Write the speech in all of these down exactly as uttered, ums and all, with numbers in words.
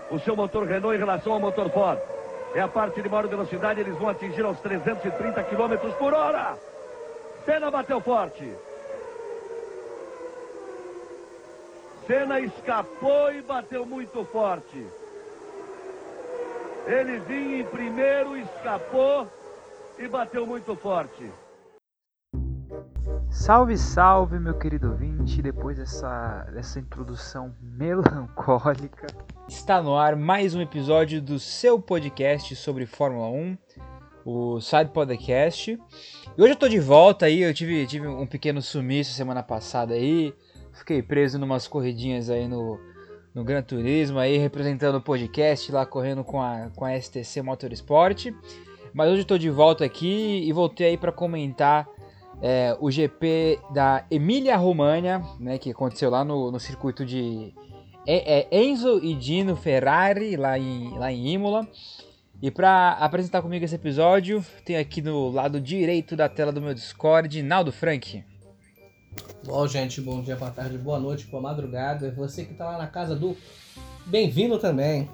o seu motor Renault em relação ao motor Ford. É a parte de maior velocidade, eles vão atingir aos trezentos e trinta quilômetros por hora. Senna bateu forte. Senna escapou e bateu muito forte. Ele vinha em primeiro, escapou e bateu muito forte. Salve, salve, meu querido ouvinte. Depois dessa, dessa introdução melancólica, está no ar mais um episódio do seu podcast sobre Fórmula um, o Side Podcast. E hoje eu tô de volta aí, eu tive, tive um pequeno sumiço semana passada aí. Fiquei preso numas corridinhas aí no, no Gran Turismo, aí representando o podcast lá, correndo com a, com a S T C Motorsport. Mas hoje eu tô de volta aqui e voltei aí para comentar É, o G P da Emília-Romanha, né, que aconteceu lá no, no circuito de é, é Enzo e Dino Ferrari, lá em, lá em Imola. E para apresentar comigo esse episódio, tem aqui no lado direito da tela do meu Discord, Naldo Frank. Bom, gente, bom dia, boa tarde, boa noite, boa madrugada. Você que tá lá na casa do... Bem-vindo também.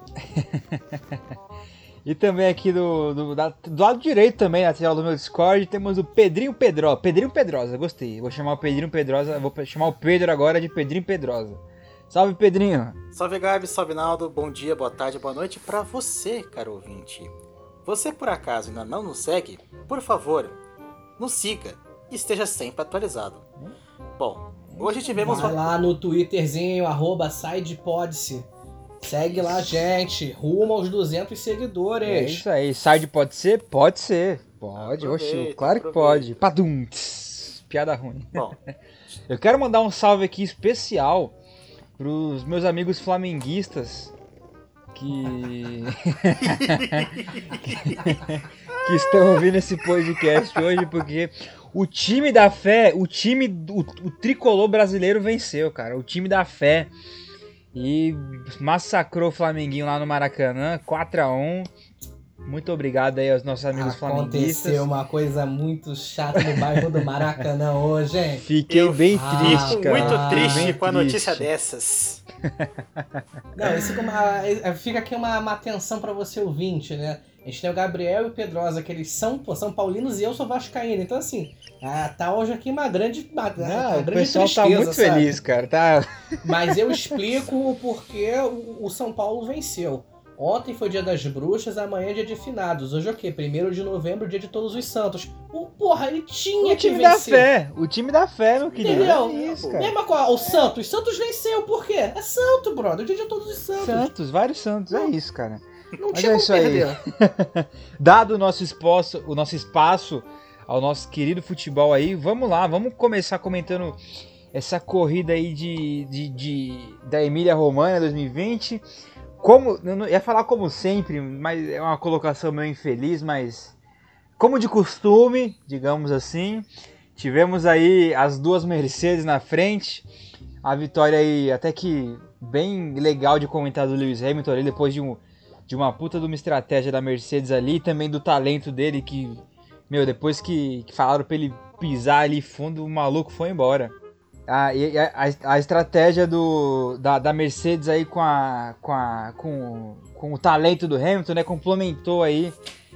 E também aqui do, do, da, do lado direito também, na tela do meu Discord, temos o Pedrinho Pedrosa. Pedrinho Pedrosa, gostei. Vou chamar o Pedrinho Pedrosa, vou chamar o Pedro agora de Pedrinho Pedrosa. Salve, Pedrinho. Salve, Gabi, salve, Naldo. Bom dia, boa tarde, boa noite pra você, caro ouvinte. Você, por acaso, ainda não nos segue? Por favor, nos siga e esteja sempre atualizado. Bom, hoje tivemos... Vai lá no Twitterzinho, arroba SidePodse. Segue lá, gente. Rumo aos duzentos seguidores. É isso aí. Side pode ser? Pode ser. Pode. Oxi, claro que pode. Padum. Tss, piada ruim. Bom. Eu quero mandar um salve aqui especial pros meus amigos flamenguistas que... que estão ouvindo esse podcast hoje, porque o time da fé, o time, o, o tricolor brasileiro venceu, cara. O time da fé. E massacrou o Flamenguinho lá no Maracanã, quatro a um. Muito obrigado aí aos nossos amigos Aconteceu flamenguistas. Aconteceu uma coisa muito chata no bairro do Maracanã hoje, hein? Fiquei Eu bem fico triste, cara. muito triste bem com a triste. notícia dessas. Não, isso fica, uma, fica aqui uma, uma atenção pra você ouvinte, né? A gente tem o Gabriel e o Pedrosa, que eles são, pô, são paulinos e eu sou vascaíno. Então, assim, ah, tá hoje aqui uma grande, uma, Não, uma o grande pessoal tristeza, tá muito sabe? feliz, cara. Tá... Mas eu explico o porquê o, o São Paulo venceu. Ontem foi dia das bruxas, amanhã é dia de finados. Hoje é o quê? primeiro de novembro, dia de todos os santos. O, porra, ele tinha O que time da vencer. fé. O time da fé, meu querido. Entendeu? É isso, cara. Mesma coisa, o Santos. Santos venceu, por quê? É santo, brother. O dia de todos os santos. Santos, vários Santos. É isso, cara. Não Mas tinha é como isso aí. perder. Dado o nosso espaço, o nosso espaço ao nosso querido futebol aí, vamos lá, vamos começar comentando essa corrida aí de, de, de da Emília-Romanha dois mil e vinte. Como, eu não ia falar como sempre, mas é uma colocação meio infeliz, mas como de costume, digamos assim, tivemos aí as duas Mercedes na frente, a vitória aí até que bem legal de comentar do Lewis Hamilton ali, depois de um de uma puta de uma estratégia da Mercedes ali, e também do talento dele, que, meu, depois que, que falaram pra ele pisar ali fundo, o maluco foi embora. Ah, e a, a, a estratégia do, da, da Mercedes aí com, a, com, a, com, com o talento do Hamilton, né, complementou aí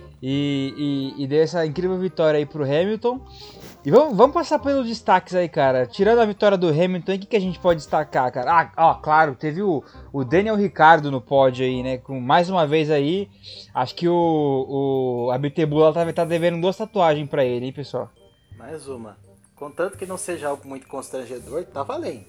e, e, e deu essa incrível vitória aí pro Hamilton. E vamos, vamos passar pelos destaques aí, cara. Tirando a vitória do Hamilton, o que, que a gente pode destacar, cara? Ah, ó, claro, teve o, o Daniel Ricciardo no pódio aí, né? Com, mais uma vez aí, acho que o, o a Bitebula tá, tá devendo duas tatuagens pra ele, hein, pessoal? Mais uma. Contanto que não seja algo muito constrangedor, tá valendo.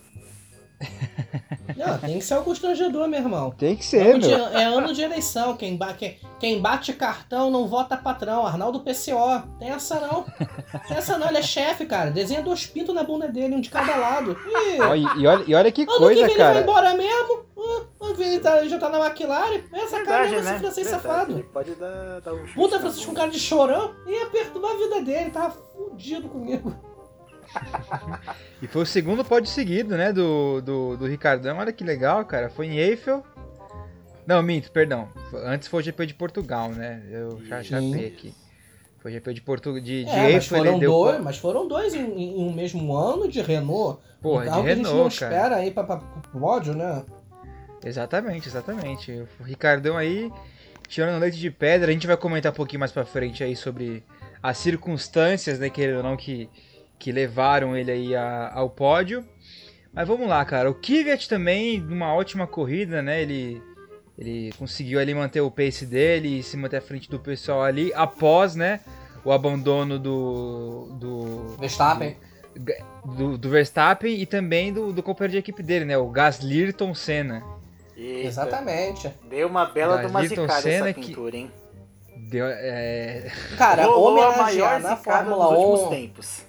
Não, tem que ser um constrangedor, meu irmão. Tem que ser, ano de, meu. É ano de eleição. Quem, ba, quem, quem bate cartão não vota patrão. Arnaldo P C O. Tem essa não. Tem essa não. Ele é chefe, cara. Desenha dois pintos na bunda dele, um de cada lado. E, Ó, e, e, olha, e olha que ano coisa, que vem cara. ele vai embora mesmo. Ah, ano que vem ele, tá, ele já tá na McLaren. Essa cara Verdade, é né? esse francês Verdade, safado. ele pode dar, dar um chute Puta, na Francisco, um bunda. cara de chorão. Ia perturbar a vida dele. Tava fudido comigo. E foi o segundo pódio seguido, né, do, do, do Ricardão. Olha que legal, cara. Foi em Eiffel. Não, minto, perdão. Antes foi o G P de Portugal, né? Eu já chapei aqui. Foi o G P de Portugal. De, de É, mas Eiffel, foram, ele deu... dois, mas foram dois em, em um mesmo ano de Renault. Porra, um carro de que a gente Renault, não cara. espera aí pra, pra, pro pódio, né? Exatamente, exatamente. O Ricardão aí, tirando leite de pedra, a gente vai comentar um pouquinho mais pra frente aí sobre as circunstâncias, né, querendo ou não, que, que levaram ele aí a, ao pódio. Mas vamos lá, cara. O Kvyat também, numa ótima corrida, né, ele, ele conseguiu ali manter o pace dele e se manter à frente do pessoal ali, após, né, o abandono do... do Verstappen. Do, do, do Verstappen e também do, do companheiro de equipe dele, né, o Gaslirton Senna. Eita, Exatamente. deu uma bela de uma Ayrton zicada Senna essa que- pintura, hein? Deu, é... Cara, Rolou a homenagear maior na zicada Fórmula dos últimos um... tempos.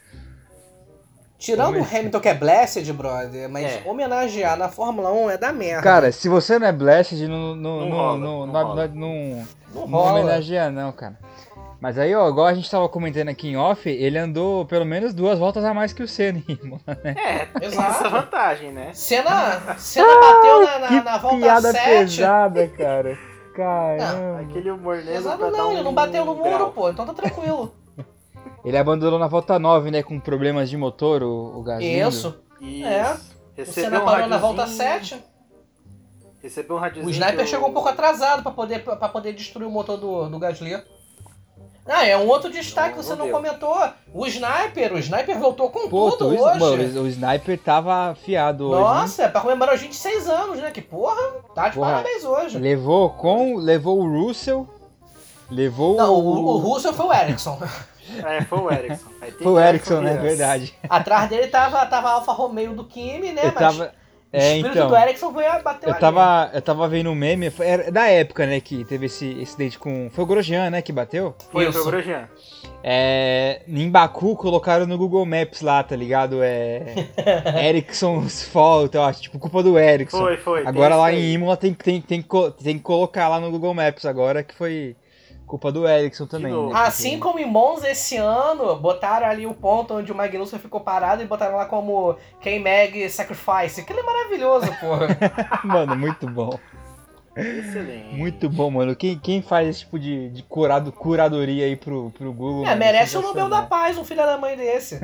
Tirando o Come- Hamilton, que é Blessed, brother, mas É. homenagear na Fórmula um é da merda. Cara, se você não é Blessed, não, não, Não não, rola, não, não não, rola. não, não, não não rola. homenageia não, cara. Mas aí, ó, igual a gente tava comentando aqui em off, ele andou pelo menos duas voltas a mais que o Senna, né? É, tem Exato. essa vantagem, né? Senna, Senna bateu na, na, que na volta piada sete. pesada, cara. Caramba. Aquele humor negro Pesado pra dar não, um ele não bateu no muro, grau. pô, então tá tranquilo. Ele abandonou na volta nove, né, com problemas de motor, o, o Gasly. Isso. Isso. É. O Recebeu Senna um parou na volta radiozinho- sete. Recebeu um radiozinho. O Sniper do- chegou um pouco atrasado pra poder, pra poder destruir o motor do, do Gasly. Ah, é um outro destaque que Não, você não não deu. comentou. O Sniper, o Sniper voltou com Pô, tudo tu, hoje. mano, o Sniper tava afiado hoje, né? Nossa, é pra comemorar os vinte e seis anos, né? Que porra, tá de Porra. parabéns hoje. Levou com, levou o Russell, levou Não, o... o, o Russell foi o Ericsson. É, foi o Ericsson. Aí tem Foi o Ericsson, né, Criança. verdade. Atrás dele tava, tava a Alfa Romeo do Kimi, né? Eu Mas tava... o É, espírito então... do Ericsson foi a bater Eu tava, eu tava vendo um meme, foi- era da época, né, que teve esse acidente com... Foi o Grosjean, né, que bateu? Foi, Isso. foi o Grosjean. É, em Baku colocaram no Google Maps lá, tá ligado? É... Ericsson's fault, eu acho, tipo, culpa do Ericsson. Foi, foi. tem Agora lá isso em aí. Imola tem, tem, tem, que co- tem que colocar lá no Google Maps agora que foi culpa do Ericsson também, novo. né? Assim como em Monza esse ano, botaram ali o ponto onde o Magnussen ficou parado e botaram lá como K-Mag Sacrifice. Aquilo é maravilhoso, porra. Mano, muito bom. Excelente. Muito bom, mano. Quem, quem faz esse tipo de, de curado, curadoria aí pro, pro Google? É, mano, merece o Nobel da sensacional. Paz, um filho da mãe desse.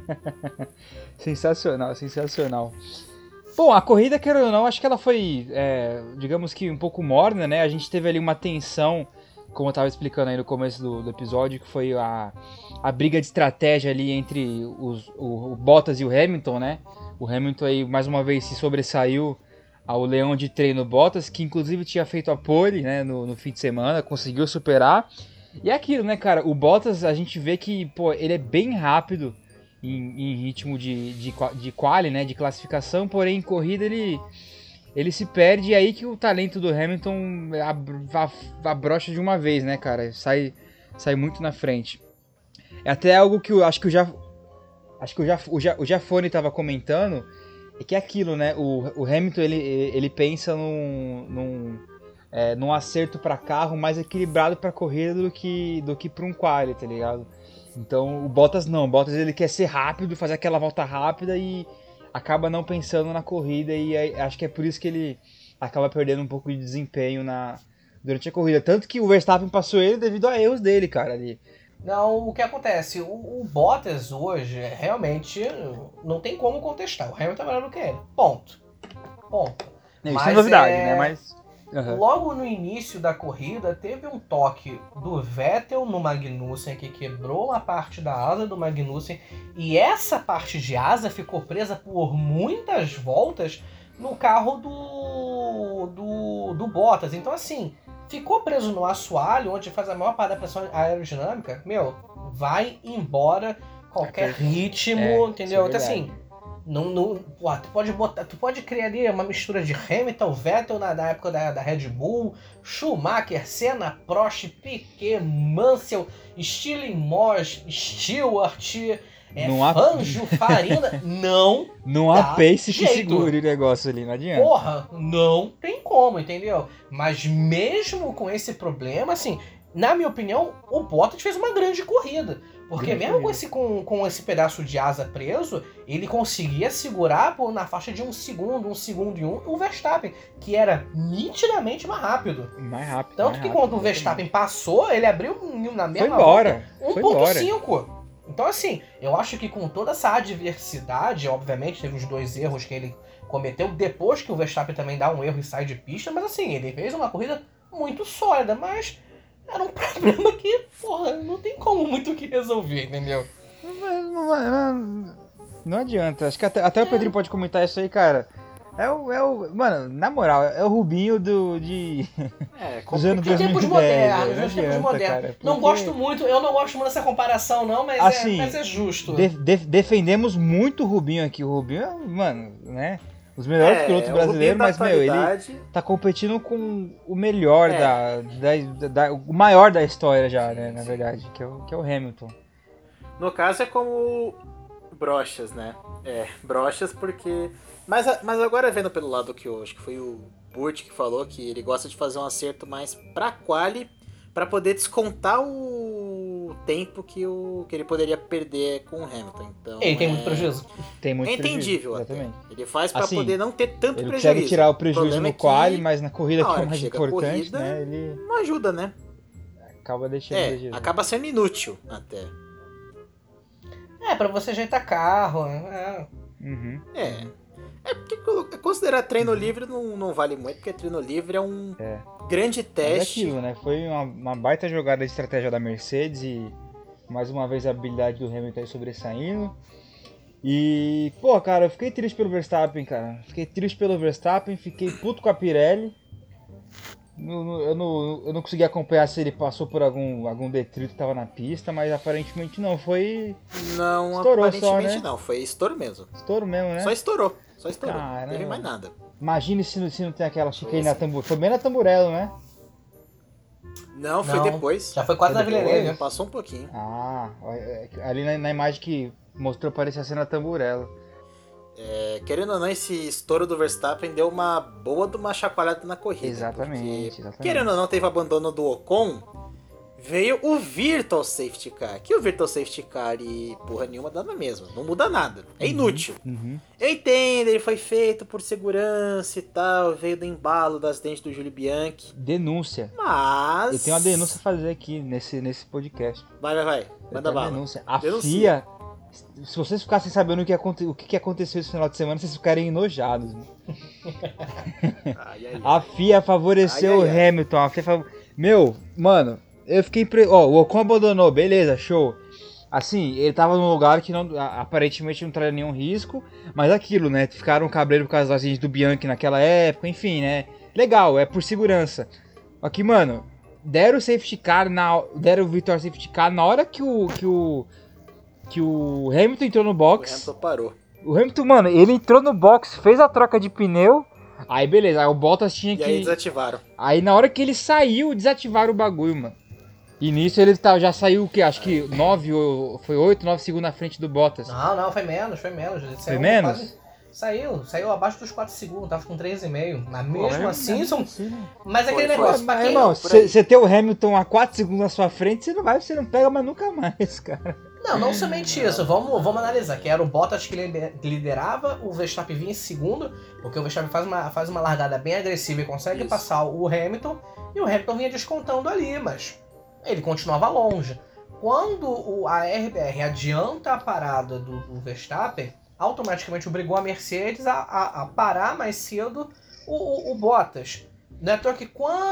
Sensacional, sensacional. Bom, a corrida, querendo ou não, acho que ela foi, é, digamos que um pouco morna, né? A gente teve ali uma tensão, como eu tava explicando aí no começo do, do episódio, que foi a, a briga de estratégia ali entre os, o, o Bottas e o Hamilton, né? O Hamilton aí, mais uma vez, se sobressaiu ao leão de treino Bottas, que inclusive tinha feito a pole, né, no, no fim de semana, conseguiu superar. E é aquilo, né, cara? O Bottas, a gente vê que, pô, ele é bem rápido em, em ritmo de, de, qua- de quali, né, de classificação, porém em corrida ele, ele se perde, e aí que o talento do Hamilton ab- ab- abrocha de uma vez, né, cara? Sai, sai muito na frente. É até algo que eu acho que eu já... Acho que o, Jaf, o, Ja- o Jafone tava comentando, é que é aquilo, né? O, o Hamilton, ele, ele pensa num, num, é, num acerto para carro mais equilibrado para corrida do que, do que para um quali, tá ligado? Então o Bottas não, o Bottas ele quer ser rápido, fazer aquela volta rápida e acaba não pensando na corrida, e aí, acho que é por isso que ele acaba perdendo um pouco de desempenho na, durante a corrida. Tanto que o Verstappen passou ele devido a erros dele, cara, ali. Não, o que acontece? O, o Bottas hoje, realmente, não tem como contestar. O Hamilton é melhor do que ele. Ponto. Ponto. Isso Mas é novidade, é- né? Mas... Uhum. Logo no início da corrida, teve um toque do Vettel no Magnussen, que quebrou uma parte da asa do Magnussen, e essa parte de asa ficou presa por muitas voltas no carro do, do, do Bottas. Então, assim, ficou preso no assoalho, onde faz a maior parte da pressão aerodinâmica, meu, vai embora qualquer ritmo, É, isso entendeu? é Então, verdade. assim, não, não, pô, tu pode botar, tu pode criar ali uma mistura de Hamilton, Vettel na, na época da, da Red Bull, Schumacher, Senna, Prost, Piquet, Mansell, Stirling Moss, Stewart, é, Não há- Fangio, Farina, não, Não há Dá pace que jeito. segure o negócio ali, não adianta. porra, não tem como, entendeu? Mas mesmo com esse problema, assim, na minha opinião, o Bottas fez uma grande corrida. Porque Grande mesmo com corrida. esse, com, com esse pedaço de asa preso, ele conseguia segurar pô, na faixa de um segundo, um segundo e um, o Verstappen, que era nitidamente mais rápido. Mais rápido. Tanto mais que rápido, quando o exatamente. Verstappen passou, ele abriu na Foi mesma embora. volta Foi embora. um ponto cinco. Então assim, eu acho que com toda essa adversidade, obviamente teve os dois erros que ele cometeu depois que o Verstappen também dá um erro e sai de pista, mas assim, ele fez uma corrida muito sólida, mas era um problema que, porra, não tem como muito o que resolver, entendeu? Não, não, não, não adianta, acho que até, até o Pedrinho pode comentar isso aí, cara. É o, é o. Mano, na moral, é o Rubinho do. De. É, dos anos Tem tempos dois mil e dez, modernos, não nos tempos adianta, modernos. cara, Não porque- gosto muito, eu não gosto muito dessa comparação, não, mas, Assim, é, mas é justo. De- de- defendemos muito o Rubinho aqui. O Rubinho é, mano, né? Os melhores É, pilotos o brasileiros, Rubinho da mas, meu, ele atualidade- tá competindo com o melhor É. da, da, da- O maior da história já, né? Na verdade, que é o, que é o Hamilton. No caso é como brochas, né? É, brochas porque... Mas, a- mas agora vendo pelo lado que eu acho que foi o Burt que falou que ele gosta de fazer um acerto mais pra quali, pra poder descontar o tempo que, o, que ele poderia perder com o Hamilton. Então, Ele tem é, muito prejuízo. Tem muito É entendível prejuízo, até. exatamente. Ele faz pra Assim, poder não ter tanto Ele prejuízo. consegue tirar o prejuízo problema no é que quali, mas na corrida na que é hora o mais que chega a importante, corrida, né? Ele Não ajuda, né? acaba deixando É, prejuízo. acaba sendo inútil até. É, pra você ajeitar carro. É. Uhum. É. É porque considerar treino livre não, não vale muito, porque treino livre é um É. grande Mas é teste. aquilo, né? Foi uma, uma baita jogada de estratégia da Mercedes e mais uma vez a habilidade do Hamilton aí sobressaindo. E, pô, cara, eu fiquei triste pelo Verstappen, cara. Fiquei triste pelo Verstappen, fiquei puto com a Pirelli. No- no- Eu não, eu não consegui acompanhar se ele passou por algum, algum detrito que tava na pista, mas aparentemente não. Foi Não, Estourou aparentemente só, né? não. Foi estouro mesmo. estouro mesmo, né? Só estourou. Só estourou. Caramba. Não teve mais nada. Imagine se, não- se não tem aquela chicane Foi na Tamburello. Foi bem na Tamburello, né? Não, foi Não, depois. Já foi quase na Foi depois, Villeneuve, né? Passou um pouquinho. Ah, é- é- ali na, na imagem que mostrou parecia ser na Tamburello. É, querendo ou não, esse estouro do Verstappen deu uma boa de uma chacoalhada na corrida. Exatamente, porque, exatamente. Querendo ou não, teve abandono do Ocon. Veio o Virtual Safety Car. Que o Virtual Safety Car e porra nenhuma dá na mesma. Não muda nada. É inútil. Uhum. Eu entendo, ele foi feito por segurança e tal. Veio do embalo das dentes do Júlio Bianchi. Denúncia. Mas. Eu tenho uma denúncia a fazer aqui nesse, nesse podcast. Vai, vai, vai. Eu Manda tenho uma bala. denúncia. A Denuncia. F I A, se vocês ficassem sabendo o que, aconte, o que que aconteceu esse final de semana, vocês ficarem enojados. Né? Ai, ai, ai. A F I A favoreceu Ai, ai, ai. o Hamilton. A F I A fav... Meu, mano, eu fiquei... Pre... Ó, o Ocon abandonou, beleza, show. Assim, ele tava num lugar que não, a- aparentemente não traria nenhum risco, mas aquilo, né? Ficaram cabreiro por causa das gente do Bianchi naquela época, enfim, né? Legal, é por segurança. Aqui, mano, deram o safety car, na, deram o Victor Safety Car na hora que o, que o, que o Hamilton entrou no O box. Hamilton parou. O Hamilton, mano, ele entrou no box, fez a troca de pneu, aí beleza, aí o Bottas tinha E que... aí desativaram. Aí na hora que ele saiu, desativaram o bagulho, mano. E nisso ele tá, já saiu o quê? Acho que nove ou foi oito, nove segundos na frente do Bottas. Não, não, foi menos, foi menos. Ele saiu menos? quase- Saiu, saiu abaixo dos quatro segundos, tava com três e meio. Mas Pô, mesmo é- assim, é são. possível. Mas Foi, aquele foi. negócio, pra Mas, quem. irmão, por aí. você ter o Hamilton a quatro segundos na sua frente, você não vai, você não pega mais nunca mais, cara. Não, não somente isso. Vamos, vamos analisar. Que era o Bottas que lider- liderava, o Verstappen vinha em segundo, porque o Verstappen faz uma, faz uma largada bem agressiva e consegue Isso. passar o Hamilton, e o Hamilton vinha descontando ali, mas ele continuava longe. Quando o, a R B R adianta a parada do, do Verstappen, automaticamente obrigou a Mercedes a, a, a parar mais cedo o, o, o Bottas. Não é à toa que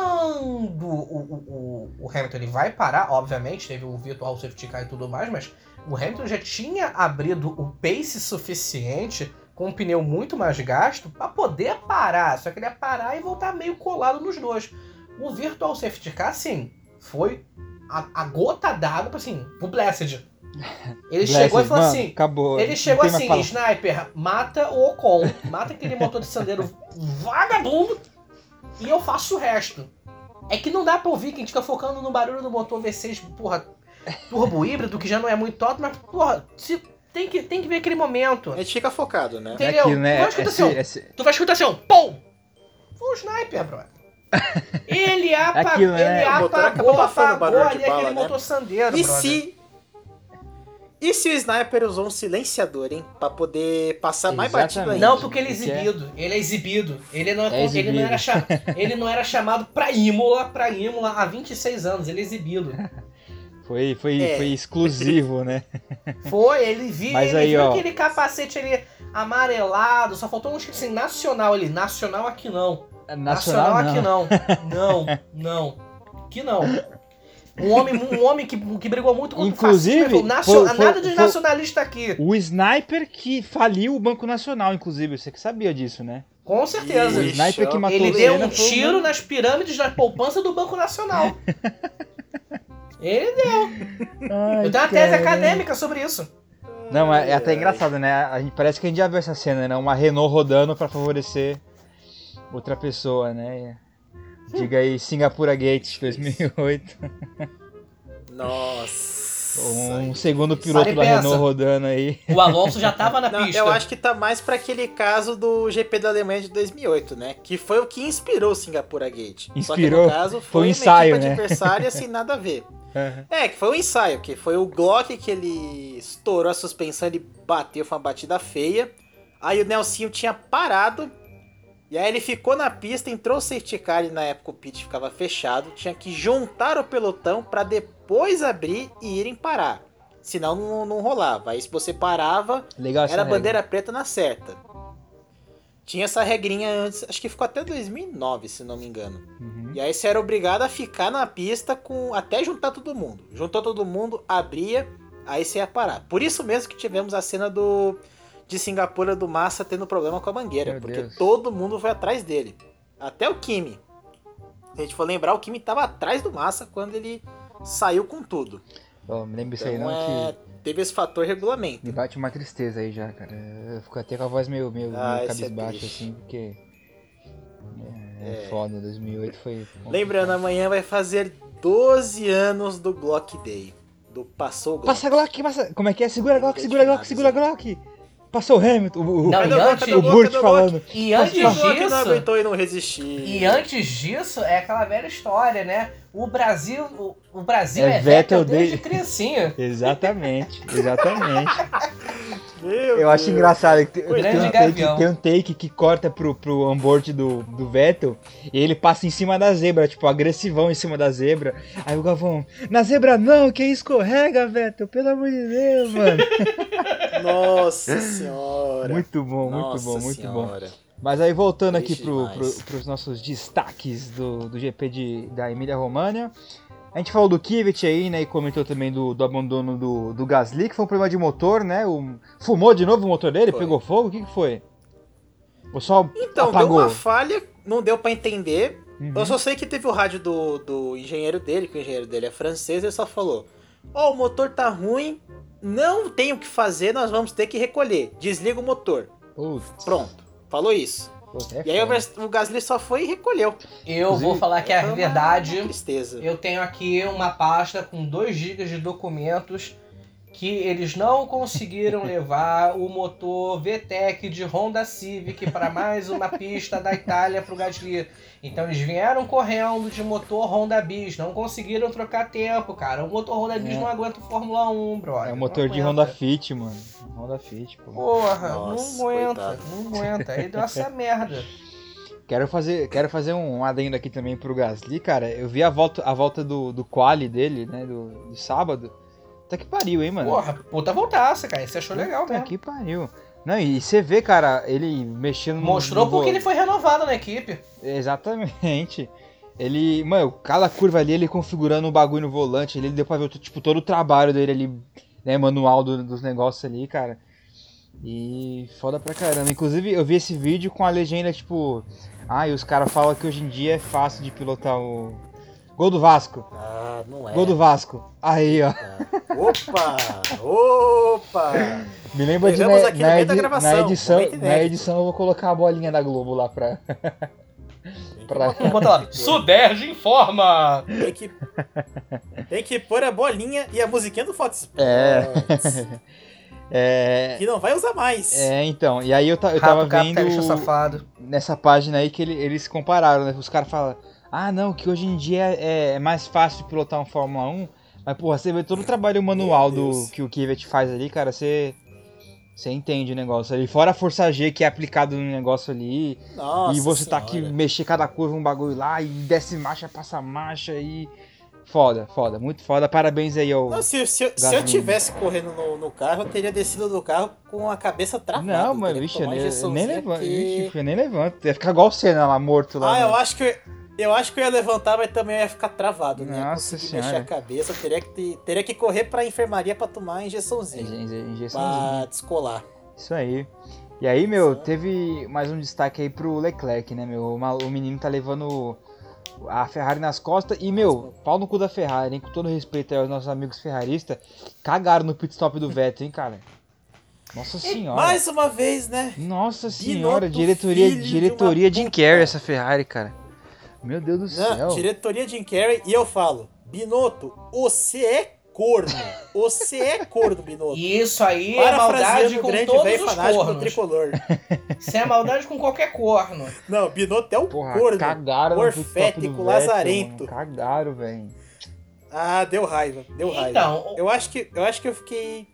quando o, o, o, o Hamilton ele vai parar, obviamente, teve o virtual safety car e tudo mais, mas o Hamilton já tinha abrido o pace suficiente, com um pneu muito mais gasto, para poder parar. Só que ele ia parar e voltar meio colado nos dois. O virtual safety car, sim, foi a, a gota d'água, assim, pro Blessed. Ele chegou e Blessed, falou mano, assim... acabou. Ele não chegou tem mais assim, fala. Sniper, mata o Ocon, mata aquele motor de sandeiro vagabundo e eu faço o resto. É que não dá pra ouvir que a gente fica focando no barulho do motor V seis, porra, turbo híbrido, que já não é muito alto, mas, porra, se, tem, que, tem que ver aquele momento. A gente fica focado, né? Tem- É entendeu? aquilo, né? Tu vai escutar Esse- assim, ó. esse- Tu vai escutar assim, ó, pum! Foi um Sniper, brother. Ele, apa aquilo, né? ele O motor apagou, acaba abafando o apagou barulho de ali bala, aquele né? motor sandeiro, E brother. se. E se o Sniper usou um silenciador, hein? Pra poder passar mais batido Exatamente. ainda. Não, porque ele é Porque é- exibido. Ele é exibido. Ele não, é, É ele exibido. não, era, cha- ele não era chamado pra Imola, pra Imola há vinte e seis anos. Ele é exibido. Foi, foi, É. foi exclusivo, né? Foi, ele viu, Mas ele aí, viu ó. aquele capacete ali amarelado, só faltou um escrito assim, nacional ali. Nacional aqui não. Nacional, Nacional aqui não. Não, não. Que não. Um homem, um homem que, que brigou muito contra Inclusive, o fascismo. Nacion... foi, foi, Nada de foi nacionalista aqui. O sniper que faliu o Banco Nacional, inclusive. Você que sabia disso, né? Com certeza. O sniper que matou Ele o deu Senna um foi o- tiro nas pirâmides da poupança do Banco Nacional. Ele deu. Ai, Eu tenho uma tese cara. acadêmica sobre isso. Não, é, é até engraçado, né? A gente, parece que a gente já viu essa cena, né? Uma Renault rodando pra favorecer outra pessoa, né? Diga aí, Singapura Gate dois mil e oito. Nossa. Um segundo piloto Sai da peça. Renault rodando aí. O Alonso já tava na Não, pista. eu acho que tá mais pra aquele caso do G P da Alemanha de dois mil e oito, né? Que foi o que inspirou o Singapura Gate. Só que Inspirou? no caso Foi foi um uma ensaio, equipe né? adversária sem nada a ver. Uhum. É, que foi um ensaio, que foi o Glock que ele estourou a suspensão, ele bateu, foi uma batida feia. Aí o Nelsinho tinha parado, e aí ele ficou na pista, entrou o safety car, e na época o pit ficava fechado, tinha que juntar o pelotão pra depois abrir e irem parar. Senão não, não rolava. Aí se você parava, Legal essa era regra. bandeira preta na certa. Tinha essa regrinha antes, acho que ficou até dois mil e nove, se não me engano. Uhum. E aí você era obrigado a ficar na pista com até juntar todo mundo. Juntou todo mundo, abria, aí você ia parar. Por isso mesmo que tivemos a cena do de Singapura do Massa tendo problema com a mangueira. Meu porque Deus. todo mundo foi atrás dele. Até o Kimi. Se a gente for lembrar, o Kimi estava atrás do Massa quando ele saiu com tudo. Ó, me lembro isso aí Então não, é, que teve esse fator regulamento. me bate uma tristeza aí já, cara. Eu fico até com a voz meio, meio, Ah, meio esse é cabisbaixa, triste. assim, porque... É, é foda, dois mil e oito foi... complicado. Lembrando, amanhã vai fazer doze anos do Glock Day. Do Passou o Glock. Passa Glock, passa... Como é que é? Segura Glock, segura Glock, segura Glock. Passou o Hamilton, o, o, Não, o, e Cadê o Glock? antes- Cadê o o Glock? Burt Cadê o Glock? falando. E antes O Glock não disso... aguentou e não resistiu. E antes disso, é aquela velha história, né? O Brasil, o, o Brasil É é, Vettel Vettel desde desde- criancinha. Exatamente, exatamente. Meu Eu acho Deus. engraçado que tem, Grande tem um take, gavião. tem um take que corta pro, pro onboard do, do Vettel e ele passa em cima da zebra, tipo, agressivão em cima da zebra. Aí o Galvão, na zebra não, que escorrega, Vettel, pelo amor de Deus, mano. Nossa senhora. Muito bom, muito Nossa bom, muito bom. senhora. Mas aí voltando aqui Triste pro, demais. pro, pros nossos destaques do, do G P de, da Emília-Romagna. A gente falou do Kvyat aí, né, e comentou também do, do abandono do, do Gasly, que foi um problema de motor, né, o, fumou de novo o motor dele, Foi. pegou fogo, o que que foi? Ou só Então, apagou? deu uma falha, não deu pra entender. Uhum. Eu só sei que teve o rádio do, do engenheiro dele, que o engenheiro dele é francês, ele só falou: ó, o motor tá ruim, não tem o que fazer, nós vamos ter que recolher. Desliga o motor. Putz, Pronto. Falou isso. putz, é E aí o, foda. Vers- o Gasly só foi e recolheu. Eu Inclusive, vou falar que é Foi a uma verdade. Tristeza. Eu tenho aqui uma pasta com dois gigas de documentos que eles não conseguiram levar o motor V TEC de Honda Civic para mais uma pista da Itália para o Gasly. Então eles vieram correndo de motor Honda Bis, não conseguiram trocar tempo, cara. O motor Honda Bis É. não aguenta o Fórmula um, brother. É o motor Não de aguenta. Honda Fit, mano. Honda Fit, pô. Porra, Nossa, não aguenta, coitado. não aguenta. Aí deu essa merda. Quero fazer, quero fazer um adendo aqui também pro Gasly, cara. Eu vi a volta, a volta do, do quali dele, né, do, do sábado. Até que pariu, hein, mano. Porra, puta voltaça, cara. Você achou legal Puta mesmo. que pariu. Não, e você vê, cara, ele mexendo no... Mostrou no porque vo- ele foi renovado na equipe. Exatamente. Ele, mano, cada curva ali, ele configurando um bagulho no volante, ele deu pra ver, tipo, todo o trabalho dele ali, né, manual do- dos negócios ali, cara. E foda pra caramba. Inclusive, eu vi esse vídeo com a legenda, tipo... Ah, e os caras falam que hoje em dia é fácil de pilotar o... Gol do Vasco. Ah, não é. Gol do Vasco. Aí, ó. Opa! Opa! Me lembra de Pegamos na, aqui no na, meio da edi- gravação, na edição, momento na inédito. edição eu vou colocar a bolinha da Globo lá pra... pra... Bota lá, Suderge informa! Tem que, tem que pôr a bolinha e a musiquinha do Fox É. Sports, É... que não vai usar mais. É, então, e aí eu, ta- eu tava Rato capitalista vendo safado. nessa página aí que ele- eles compararam, né? Os caras falam, ah não, que hoje em dia é, é mais fácil de pilotar um Fórmula um, mas porra, você vê todo o trabalho manual Meu do Deus. que o Kvyat faz ali, cara, você, você entende o negócio ali. Fora a força G que é aplicado no negócio ali, Nossa e você tá aqui Senhora. mexer cada curva um bagulho lá, e desce marcha, passa marcha, e... Foda, foda, muito foda. Parabéns aí ao... Não, se, se, eu- se eu tivesse correndo no, no carro, eu teria descido do carro com a cabeça travada. Não, mano, teria que vixe, eu tomar nem, eu nem injeçãozinha, levanto. porque- Vixe, eu nem levanto. Ia ficar igual o Senna lá, morto lá. Ah, né? eu acho que eu, eu acho que eu ia levantar, mas também ia ficar travado, né? Ia Nossa conseguir senhora. mexer a cabeça, teria que, ter- teria que correr pra enfermaria pra tomar a injeçãozinha. Inje- inje- Injeçãozinha. Pra descolar. Isso aí. E aí, meu, teve mais um destaque aí pro Leclerc, né, meu? O ma- O menino tá levando a Ferrari nas costas. E, meu, pau no cu da Ferrari, hein? Com todo respeito aí aos nossos amigos ferraristas. Cagaram no pit stop do Vettel, hein, cara? Nossa senhora. Mais uma vez, né? Nossa senhora. Binotto, Diretoria, filho de diretoria uma Jim puta. Carrey, essa Ferrari, cara. Meu Deus do Não, céu. diretoria Jim Carrey, e eu falo, Binotto, você é corno. Você é corno, Binotto. Isso aí é maldade Parafraseando o com grande todos velho os fanático do cornos. tricolor. Isso é maldade com qualquer corno. Não, Binotto é o Porra, corno. cagaram no pit stop do Orfético, Vettel, lazarento. mano. Cagaram, velho. Ah, deu raiva, deu raiva. Então, Eu acho que eu acho que eu fiquei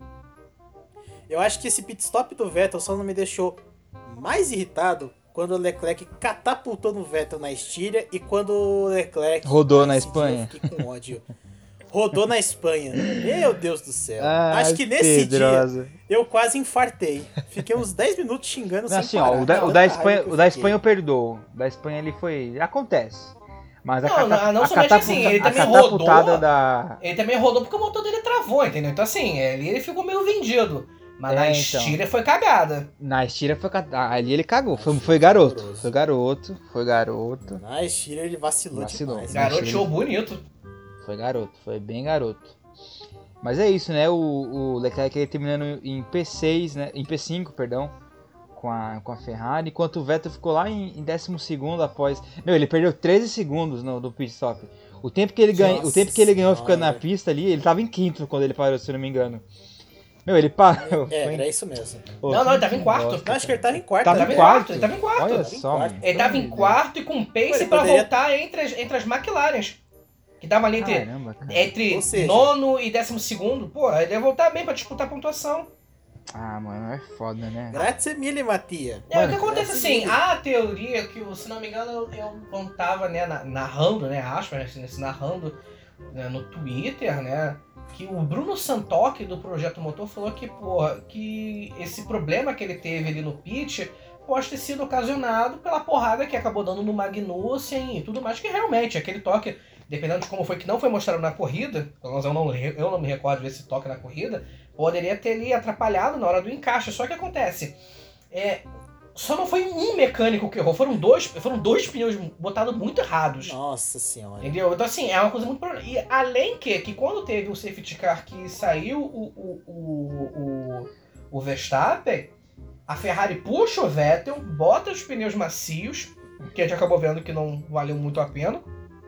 Eu acho que esse pit stop do Vettel só não me deixou mais irritado quando o Leclerc catapultou no Vettel na Estíria e quando o Leclerc Rodou ah, na esse dia Espanha. Eu fiquei com ódio. Rodou na Espanha. Meu Deus do céu. Ah, acho que nesse Pedrosa. dia eu quase infartei. Fiquei uns dez minutos xingando Não, sem assim, parar. ó, o da, de o tanta da raiva Espanha, que eu o da fiquei. Espanha eu perdoo. O da Espanha ele foi. Acontece. Mas a, Não, cata- não, não a somente assim, catapulta- ele a também catapultada rodou. da. ele também rodou porque o motor dele travou, entendeu? Então assim, ali ele ficou meio vendido. Mas É, na então. Estíria foi cagada. Na Estíria foi. cat- ah, ali ele cagou. Foi, foi garoto. Horroroso. Foi garoto. Foi garoto. Na Estíria ele vacilou, Vacilou. demais. Gar- Garoteou bonito. Foi garoto. Foi bem garoto. Mas é isso, né? O, o Leclerc ele terminando em P seis, né? Em P cinco, perdão. Com a, com a Ferrari. Enquanto o Vettel ficou lá em, em décimo segundo após. Meu, ele perdeu treze segundos no, no pit stop. O tempo que ele, ganha, o Nossa tempo que ele ganhou senhora. ficando na pista ali, ele tava em quinto quando ele parou, se eu não me engano. Meu, ele parou. É, foi- era isso mesmo. Pô, Não, não, ele tava em que quarto. bosta, Eu acho que ele cara. tava em quarto. Tava né? em em quarto. quarto, ele tava em quarto. Olha Tava em só, quarto. mano. Ele tava em Pelo amor quarto e com Ele pace pra poderia- voltar entre as, entre as McLarens. Que tava ali de Deus. entre, Caramba, cara. entre Ou seja- nono e décimo segundo. Pô, ele ia voltar bem pra disputar a pontuação. Ah, mano, é foda, né? Grazie mille, Mattia. É, Mano, o que acontece graças assim, a Deus. a teoria que, eu, se não me engano, eu, eu não tava né, na- narrando, né, aspas, assim, nesse narrando né, no Twitter, né, que o Bruno Santoki do Projeto Motor falou que, porra, que esse problema que ele teve ali no pit pode ter sido ocasionado pela porrada que acabou dando no Magnussen e tudo mais, que realmente, aquele toque, dependendo de como foi que não foi mostrado na corrida, pelo menos eu não, eu não me recordo desse toque na corrida, poderia ter ali atrapalhado na hora do encaixe. Só que acontece, é, só não foi um mecânico que errou, foram dois, foram dois pneus botados muito errados. Nossa senhora. Entendeu? Então assim, é uma coisa muito problemática. E além que, que quando teve o safety car que saiu o, o, o, o, o Verstappen, a Ferrari puxa o Vettel, bota os pneus macios, que a gente acabou vendo que não valeu muito a pena.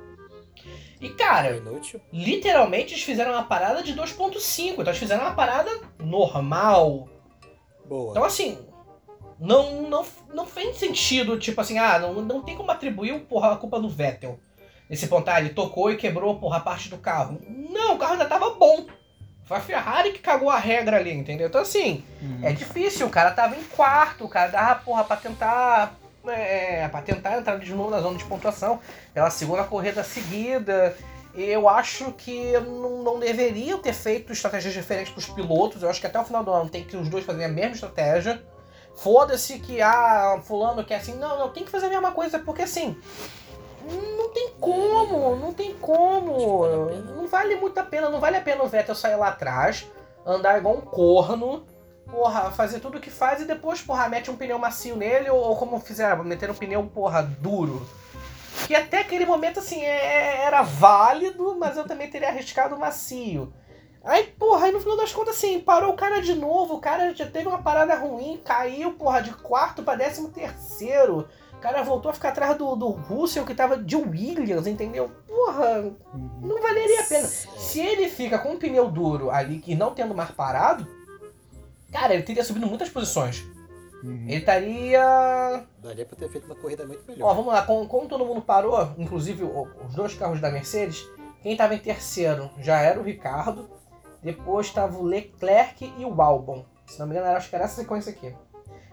E cara, Foi inútil. literalmente eles fizeram uma parada de dois ponto cinco, então eles fizeram uma parada normal. Boa. Então assim, não, não, não fez sentido, tipo assim, ah, não, não tem como atribuir porra, a culpa no Vettel. Nesse ponto, ah, ele tocou e quebrou porra, a parte do carro. Não, o carro ainda tava bom. Foi a Ferrari que cagou a regra ali, entendeu? Então assim, Uhum. é difícil, o cara tava em quarto, o cara dava porra pra tentar... É, pra tentar entrar de novo na zona de pontuação pela segunda corrida seguida. Eu acho que não, não deveriam ter feito estratégias diferentes pros pilotos. Eu acho que até o final do ano tem que os dois fazerem a mesma estratégia. Foda-se que ah, fulano quer assim. Não, não, tem que fazer a mesma coisa, porque assim, não tem como, não tem como. Não vale muito a pena, não vale a pena o Vettel sair lá atrás, andar igual um corno, porra, fazer tudo o que faz e depois, porra, mete um pneu macio nele, ou, ou como fizeram, meter um pneu, porra, duro. Que até aquele momento, assim, é, era válido, mas eu também teria arriscado macio. Aí, porra, aí no final das contas, assim, parou o cara de novo, o cara já teve uma parada ruim, caiu, porra, de quarto pra décimo terceiro. O cara voltou a ficar atrás do, do Russell, que tava de Williams, entendeu? Porra, não valeria a pena. Se ele fica com um pneu duro ali e não tendo mais parado, cara, ele teria subido muitas posições. Uhum. Ele estaria... Daria pra ter feito uma corrida muito Ó, melhor. vamos lá, como, como todo mundo parou, inclusive o- os dois carros da Mercedes, quem estava em terceiro já era o Ricardo, depois estava o Leclerc e o Albon. Se não me engano, acho que era essa sequência aqui.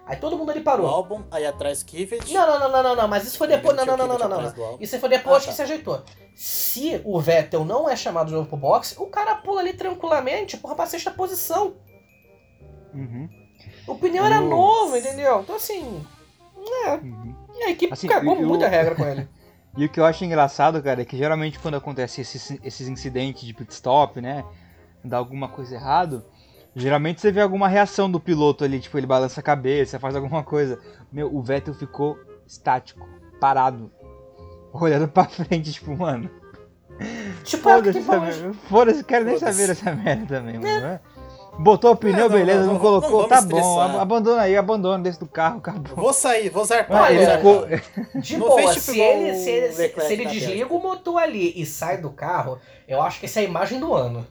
Aí todo mundo ali O parou. álbum, aí atrás Kvyat. Não, não, não, não, não, não, mas isso foi depois. Não, não, não, não, não, não. Atrás do álbum. Isso foi depois Ah, que tá. se ajeitou. Se o Vettel não é chamado de novo pro boxe, o cara pula ali tranquilamente, porra, pra sexta posição. Uhum. O pneu era Eu- novo, entendeu? Então assim. É. Uhum. E a equipe Assim, cagou eu- muita regra com ele. E o que eu acho engraçado, cara, é que geralmente quando acontece esses, esses incidentes de pit stop, né, dá alguma coisa errado, geralmente você vê alguma reação do piloto ali, tipo, ele balança a cabeça, faz alguma coisa. Meu, o Vettel ficou estático, parado, olhando pra frente, tipo, mano, Tipo, é o que foda-se tem essa hoje. merda, foda-se, quero nem Foda-se. saber dessa merda também, mano. né? Botou o pneu, É, não, beleza, não, não, não, colocou, não vamos tá bom, estressar. ab- abandona aí, abandona dentro do carro, acabou. Vou sair, vou zarpar. Ah, Olha, ele vou ficou... zarpar. De Não boa, fez tipo se igual ele, se, ele, o se, Leclerc se ele na desliga Bélgica. o motor ali e sai do carro, eu acho que essa é a imagem do ano.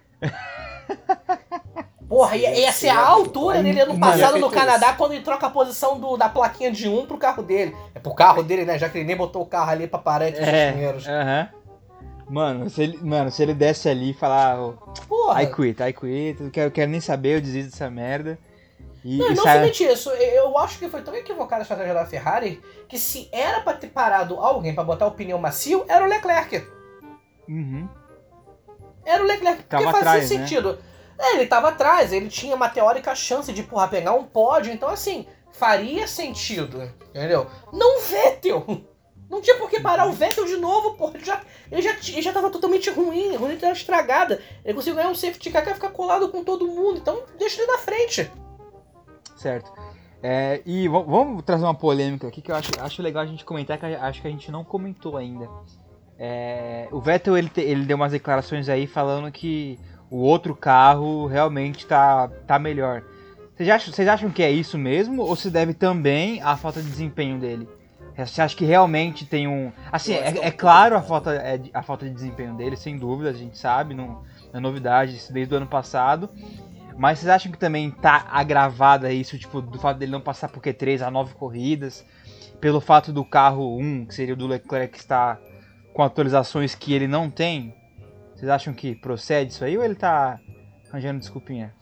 Porra, ia, ia ser a altura dele ano Mano, passado é no feito Canadá isso. quando ele troca a posição do, da plaquinha de um pro carro dele. É pro carro dele, né? Já que ele nem botou o carro ali pra parar entre os É, primeiros. aham. Mano, se ele, mano, se ele desce ali e falar, ó, Porra. I quit, I quit, eu quero, quero nem saber, eu desisto dessa merda. E, Não, e e não sai... somente isso, eu acho que foi tão equivocada a estratégia da Ferrari que se era pra ter parado alguém pra botar o pneu macio, era o Leclerc. Uhum. Era o Leclerc, porque Tava fazia atrás, né? sentido. É, ele tava atrás, ele tinha uma teórica chance de, porra, pegar um pódio, então assim, faria sentido, entendeu? Não o Vettel! Não tinha por que parar o Vettel de novo, porra, ele já, ele já, ele já tava totalmente ruim, ruim tava estragada. Ele conseguiu ganhar um safety car que ia ficar colado com todo mundo, então deixa ele na frente. Certo. É, e v- vamos trazer uma polêmica aqui que eu acho, acho legal a gente comentar, que a- acho que a gente não comentou ainda. É, o Vettel ele, te- ele deu umas declarações aí falando que o outro carro realmente tá, tá melhor. Vocês acham, vocês acham que é isso mesmo ou se deve também à falta de desempenho dele? Você acha que realmente tem um... Assim, Eu acho que é um é, é pouco claro a de falta, é, de- a falta de desempenho dele, sem dúvida, a gente sabe, não, não é novidade, isso desde o ano passado. Mas vocês acham que também tá agravado isso, tipo, do fato dele não passar por Q três a nove corridas, pelo fato do carro um, que seria o do Leclerc, estar com atualizações que ele não tem? Vocês acham que procede isso aí ou ele tá arranjando desculpinha?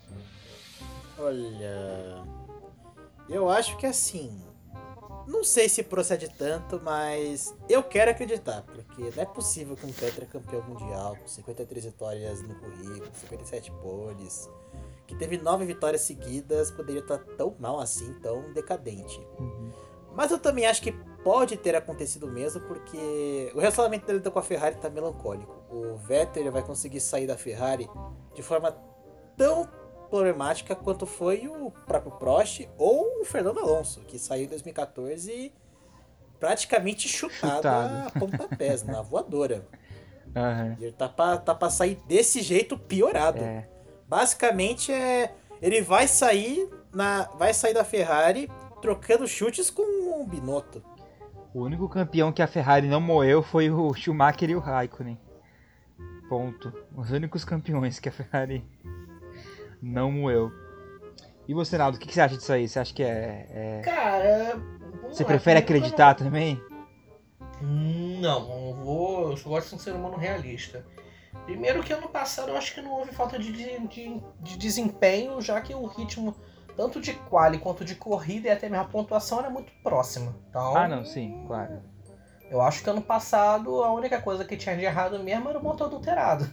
Olha, eu acho que assim, não sei se procede tanto, mas eu quero acreditar, porque não é possível que um tetracampeão mundial com cinquenta e três vitórias no currículo, cinquenta e sete poles, que teve nove vitórias seguidas, poderia estar tão mal assim, tão decadente. Uhum. Mas eu também acho que pode ter acontecido mesmo, porque o relacionamento dele com a Ferrari tá melancólico. O Vettel ele vai conseguir sair da Ferrari de forma tão problemática quanto foi o próprio Prost ou o Fernando Alonso, que saiu em dois mil e quatorze praticamente chutado, Chutado. a pontapés, na voadora. Aham. E ele tá pra, tá pra sair desse jeito piorado. É. Basicamente é. Ele vai sair na. Vai sair da Ferrari trocando chutes com um Binotto. O único campeão que a Ferrari não moeu foi o Schumacher e o Raikkonen. Ponto. Os únicos campeões que a Ferrari não moeu. E você, Naldo, o que que você acha disso aí? Você acha que é... é- Cara, vamos Você lá, prefere primeiro acreditar também? eu Não, não eu vou. Eu gosto de um ser humano realista. Primeiro que ano passado eu acho que não houve falta de, de, de desempenho, já que o ritmo tanto de quali quanto de corrida e até mesmo a pontuação era muito próxima. Então, Ah, não, sim, claro. eu acho que ano passado a única coisa que tinha de errado mesmo era o motor adulterado.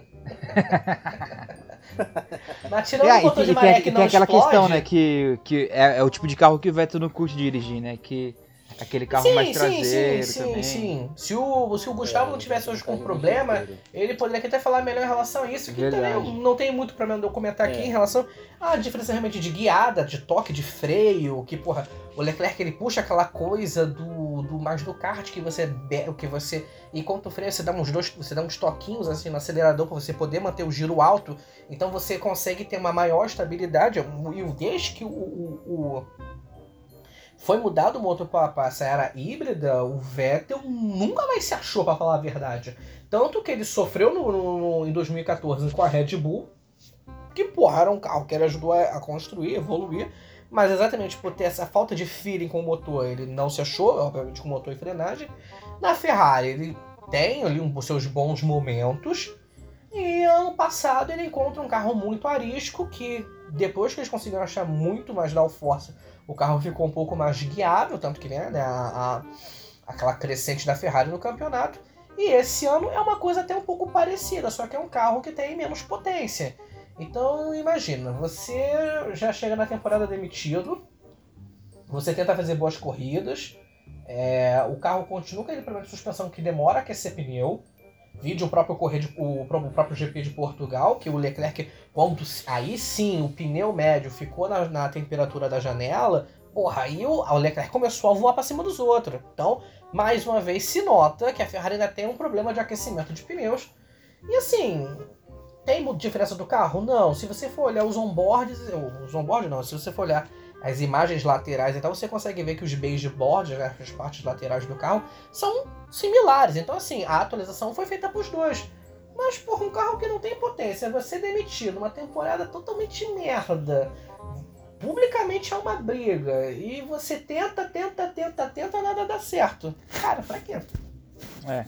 Mas tirando É, o e motor tem, de e maré tem, que e não tem aquela explode, questão, né, que, que é, é o tipo de carro que o Vettel não curte dirigir, né, que aquele carro sim, mais sim, traseiro sim, também. sim, sim. Se o, se o Gustavo É, não tivesse hoje com carrinho problema, inteiro. ele poderia até falar melhor em relação a isso, que Verdade. também eu não tem muito pra mim eu comentar aqui É. em relação à diferença realmente de guiada, de toque, de freio, que, porra, o Leclerc ele puxa aquela coisa do, do mais do kart que você, be- que você, enquanto o freio você dá uns dois, você dá uns toquinhos assim no acelerador pra você poder manter o giro alto, então você consegue ter uma maior estabilidade, e desde que o, o, o foi mudado o motor para essa era híbrida, o Vettel nunca mais se achou, para falar a verdade. Tanto que ele sofreu no, no- no- em dois mil e quatorze com a Red Bull, que, porra, era um carro que ele ajudou a, a construir, evoluir, mas exatamente por ter essa falta de feeling com o motor, ele não se achou, obviamente com motor e frenagem. Na Ferrari, ele tem ali um, os seus bons momentos, e ano passado ele encontra um carro muito arisco, que depois que eles conseguiram achar muito mais downforce, o carro ficou um pouco mais guiável, tanto que né, a, a, aquela crescente da Ferrari no campeonato. E esse ano é uma coisa até um pouco parecida, só que é um carro que tem menos potência. Então imagina, você já chega na temporada demitido, você tenta fazer boas corridas, é, o carro continua com aquele problema de suspensão que demora a aquecer pneu. Vídeo o próprio, correr de, o, o próprio G P de Portugal, que o Leclerc, quando aí sim o pneu médio ficou na, na temperatura da janela, porra, aí o, o Leclerc começou a voar para cima dos outros. Então, mais uma vez, se nota que a Ferrari ainda tem um problema de aquecimento de pneus. E assim, tem diferença do carro? Não. Se você for olhar os onboards, os onboards não, se você for olhar as imagens laterais, então você consegue ver que os baseboards, né, as partes laterais do carro, são similares. Então, assim, a atualização foi feita para os dois. Mas, porra, um carro que não tem potência, você demitido, uma temporada totalmente merda, publicamente é uma briga, e você tenta, tenta, tenta, tenta, nada dá certo. Cara, pra quê? É.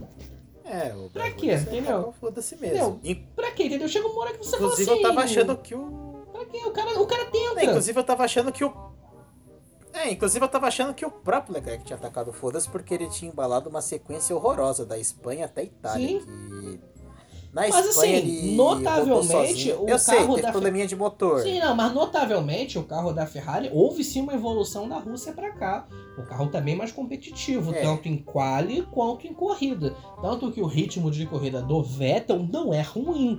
É, o Pra quê? Entendeu? Foda-se mesmo. E pra quê? Entendeu? Chega uma hora que você Inclusive, fala assim... eu tava achando que o... Pra quê? O cara, o cara tenta. É, inclusive, eu tava achando que o... É, inclusive, eu tava achando que o próprio Leclerc tinha atacado o foda-se porque ele tinha embalado uma sequência horrorosa da Espanha até a Itália. Sim. Que... Na Mas Espanha, assim, ele notavelmente, o o Eu sei, carro teve da probleminha de motor. Sim, não, mas notavelmente o carro da Ferrari, houve sim uma evolução da Rússia pra cá. O carro tá bem mais competitivo, É. tanto em quali quanto em corrida. Tanto que o ritmo de corrida do Vettel não é ruim.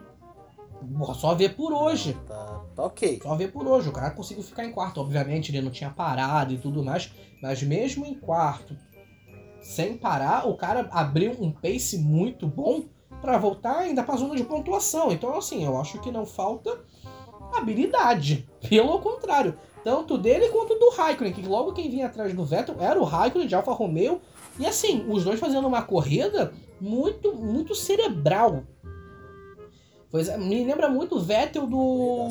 Só ver por hoje. Tá, tá ok. Só ver por hoje. O cara conseguiu ficar em quarto. Obviamente ele não tinha parado e tudo mais. Mas mesmo em quarto, sem parar, o cara abriu um pace muito bom pra voltar ainda pra zona de pontuação. Então, assim, eu acho que não falta habilidade. Pelo contrário. Tanto dele quanto do Raikkonen, que logo quem vinha atrás do Vettel era o Raikkonen de Alfa Romeo. E assim, os dois fazendo uma corrida muito, muito cerebral. Pois é, me lembra muito o Vettel do...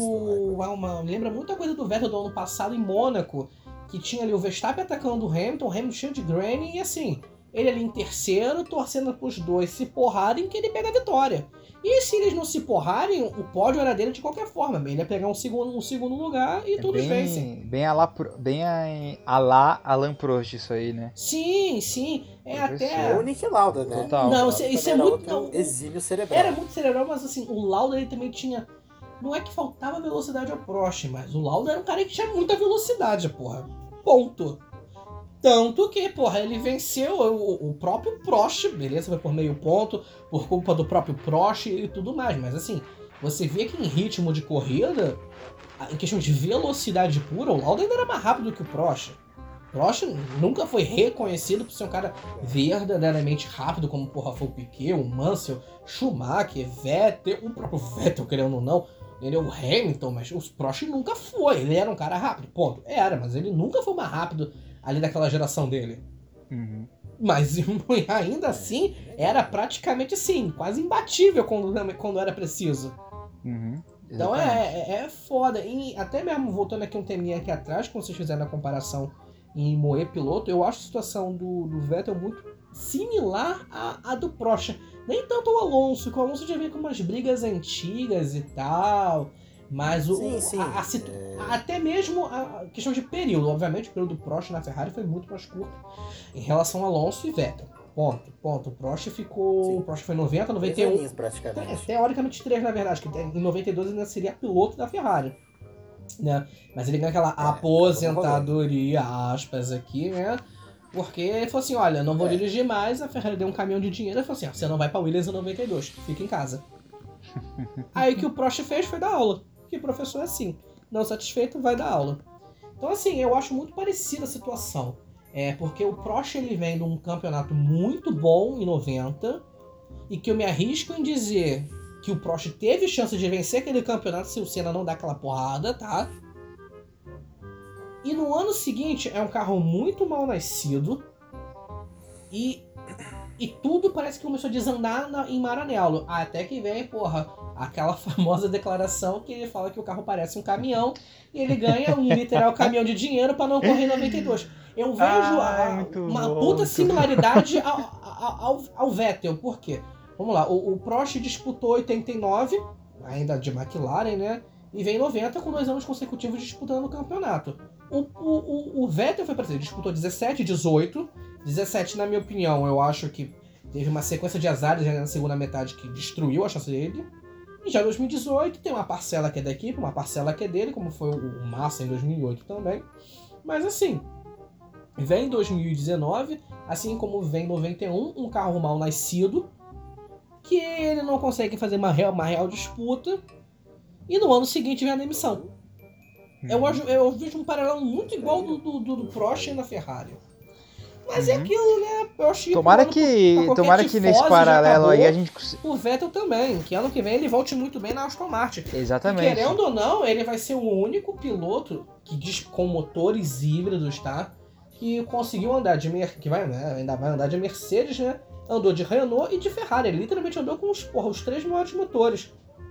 Uma, me lembra muito a coisa do Vettel do ano passado em Mônaco, que tinha ali o Verstappen atacando o Hamilton, o Hamilton cheio de grain, e assim, ele ali em terceiro, torcendo pros dois se porrarem, que ele pega a vitória. E se eles não se porrarem, o pódio era dele de qualquer forma, ele ia pegar um segundo, um segundo lugar e É todos bem, vencem. Bem a lá, bem a, a lá Alan Prost isso aí, né? Sim, sim, é Professor. até... Ou o Nick Lauda, né? Total. Não, isso, isso é Também muito... era outro exímio cerebral. Era muito cerebral, mas assim, o Lauda ele também tinha... Não é que faltava velocidade ao Prost, mas o Lauda era um cara que tinha muita velocidade, porra. Ponto. Tanto que, porra, ele venceu o, o próprio Prost, beleza, foi por meio ponto, por culpa do próprio Prost e tudo mais. Mas assim, você vê que em ritmo de corrida, em questão de velocidade pura, o Lauda ainda era mais rápido que o Prost. Prost nunca foi reconhecido por ser um cara verdadeiramente rápido, como porra foi o Piquet, o Mansell, Schumacher, Vettel, o próprio Vettel, querendo ou não, ele é o Hamilton, mas o Prost nunca foi, ele era um cara rápido, ponto, era, mas ele nunca foi mais rápido ali daquela geração dele. Uhum. Mas ainda assim, era praticamente assim, quase imbatível quando, quando era preciso. Uhum. Então Exatamente. é, é, é foda, e até mesmo voltando aqui um teminha aqui atrás, quando vocês fizeram a comparação em moer piloto, eu acho a situação do, do Vettel muito similar à, à do Prost. Nem tanto o Alonso, que o Alonso já vem com umas brigas antigas e tal, mas o, Sim, sim. a- a situ- É. até mesmo a questão de período. Obviamente o período do Prost na Ferrari foi muito mais curto em relação a Alonso e Vettel. Ponto, ponto. O Prost ficou... Sim. O Prost foi noventa, Três noventa e um... aninhos, É, praticamente. teoricamente três, na verdade, que em noventa e dois ainda seria piloto da Ferrari, né? Mas ele ganha aquela aposentadoria, aspas, aqui, né? Porque ele falou assim, olha, não vou É. dirigir mais, a Ferrari deu um caminhão de dinheiro, ele falou assim, ó, você não vai pra Williams em noventa e dois, fica em casa. Aí o que o Prost fez foi dar aula, que professor é assim, não satisfeito, vai dar aula. Então assim, eu acho muito parecida a situação, é porque o Prost ele vem de um campeonato muito bom em noventa, e que eu me arrisco em dizer que o Prost teve chance de vencer aquele campeonato se o Senna não dar aquela porrada, tá? E no ano seguinte é um carro muito mal nascido e, e tudo parece que começou a desandar na, em Maranello. Até que vem, porra, aquela famosa declaração que ele fala que o carro parece um caminhão e ele ganha um literal caminhão de dinheiro pra não correr em noventa e dois. Eu vejo Ah, a- muito uma bom, puta muito similaridade ao, ao, ao, ao Vettel. Por quê? Vamos lá, o, o Prost disputou oitenta e nove, ainda de McLaren, né? e vem em noventa com dois anos consecutivos disputando o campeonato. O, o, o, o Vettel foi para ele disputou dezessete, dezoito. dezessete, na minha opinião, eu acho que teve uma sequência de azares já na segunda metade que destruiu a chance dele. E já em dois mil e dezoito tem uma parcela que é da equipe, uma parcela que é dele, como foi o Massa em dois mil e oito também. Mas assim, vem em dois mil e dezenove, assim como vem em noventa e um, um carro mal nascido, que ele não consegue fazer uma real, uma real disputa, e no ano seguinte vem a demissão. Eu, eu vejo um paralelo muito igual do, do, do, do Prost na Ferrari. Mas uhum. é aquilo, né? Eu acho que tomara que, tomara que nesse paralelo aí a gente... O Vettel também, que ano que vem ele volte muito bem na Aston Martin. Exatamente. E querendo ou não, ele vai ser o único piloto que diz com motores híbridos, tá? Que conseguiu andar de... Mer... que vai, né? Ainda vai andar de Mercedes, né? Andou de Renault e de Ferrari. Ele literalmente andou com os, porra, os três maiores motores.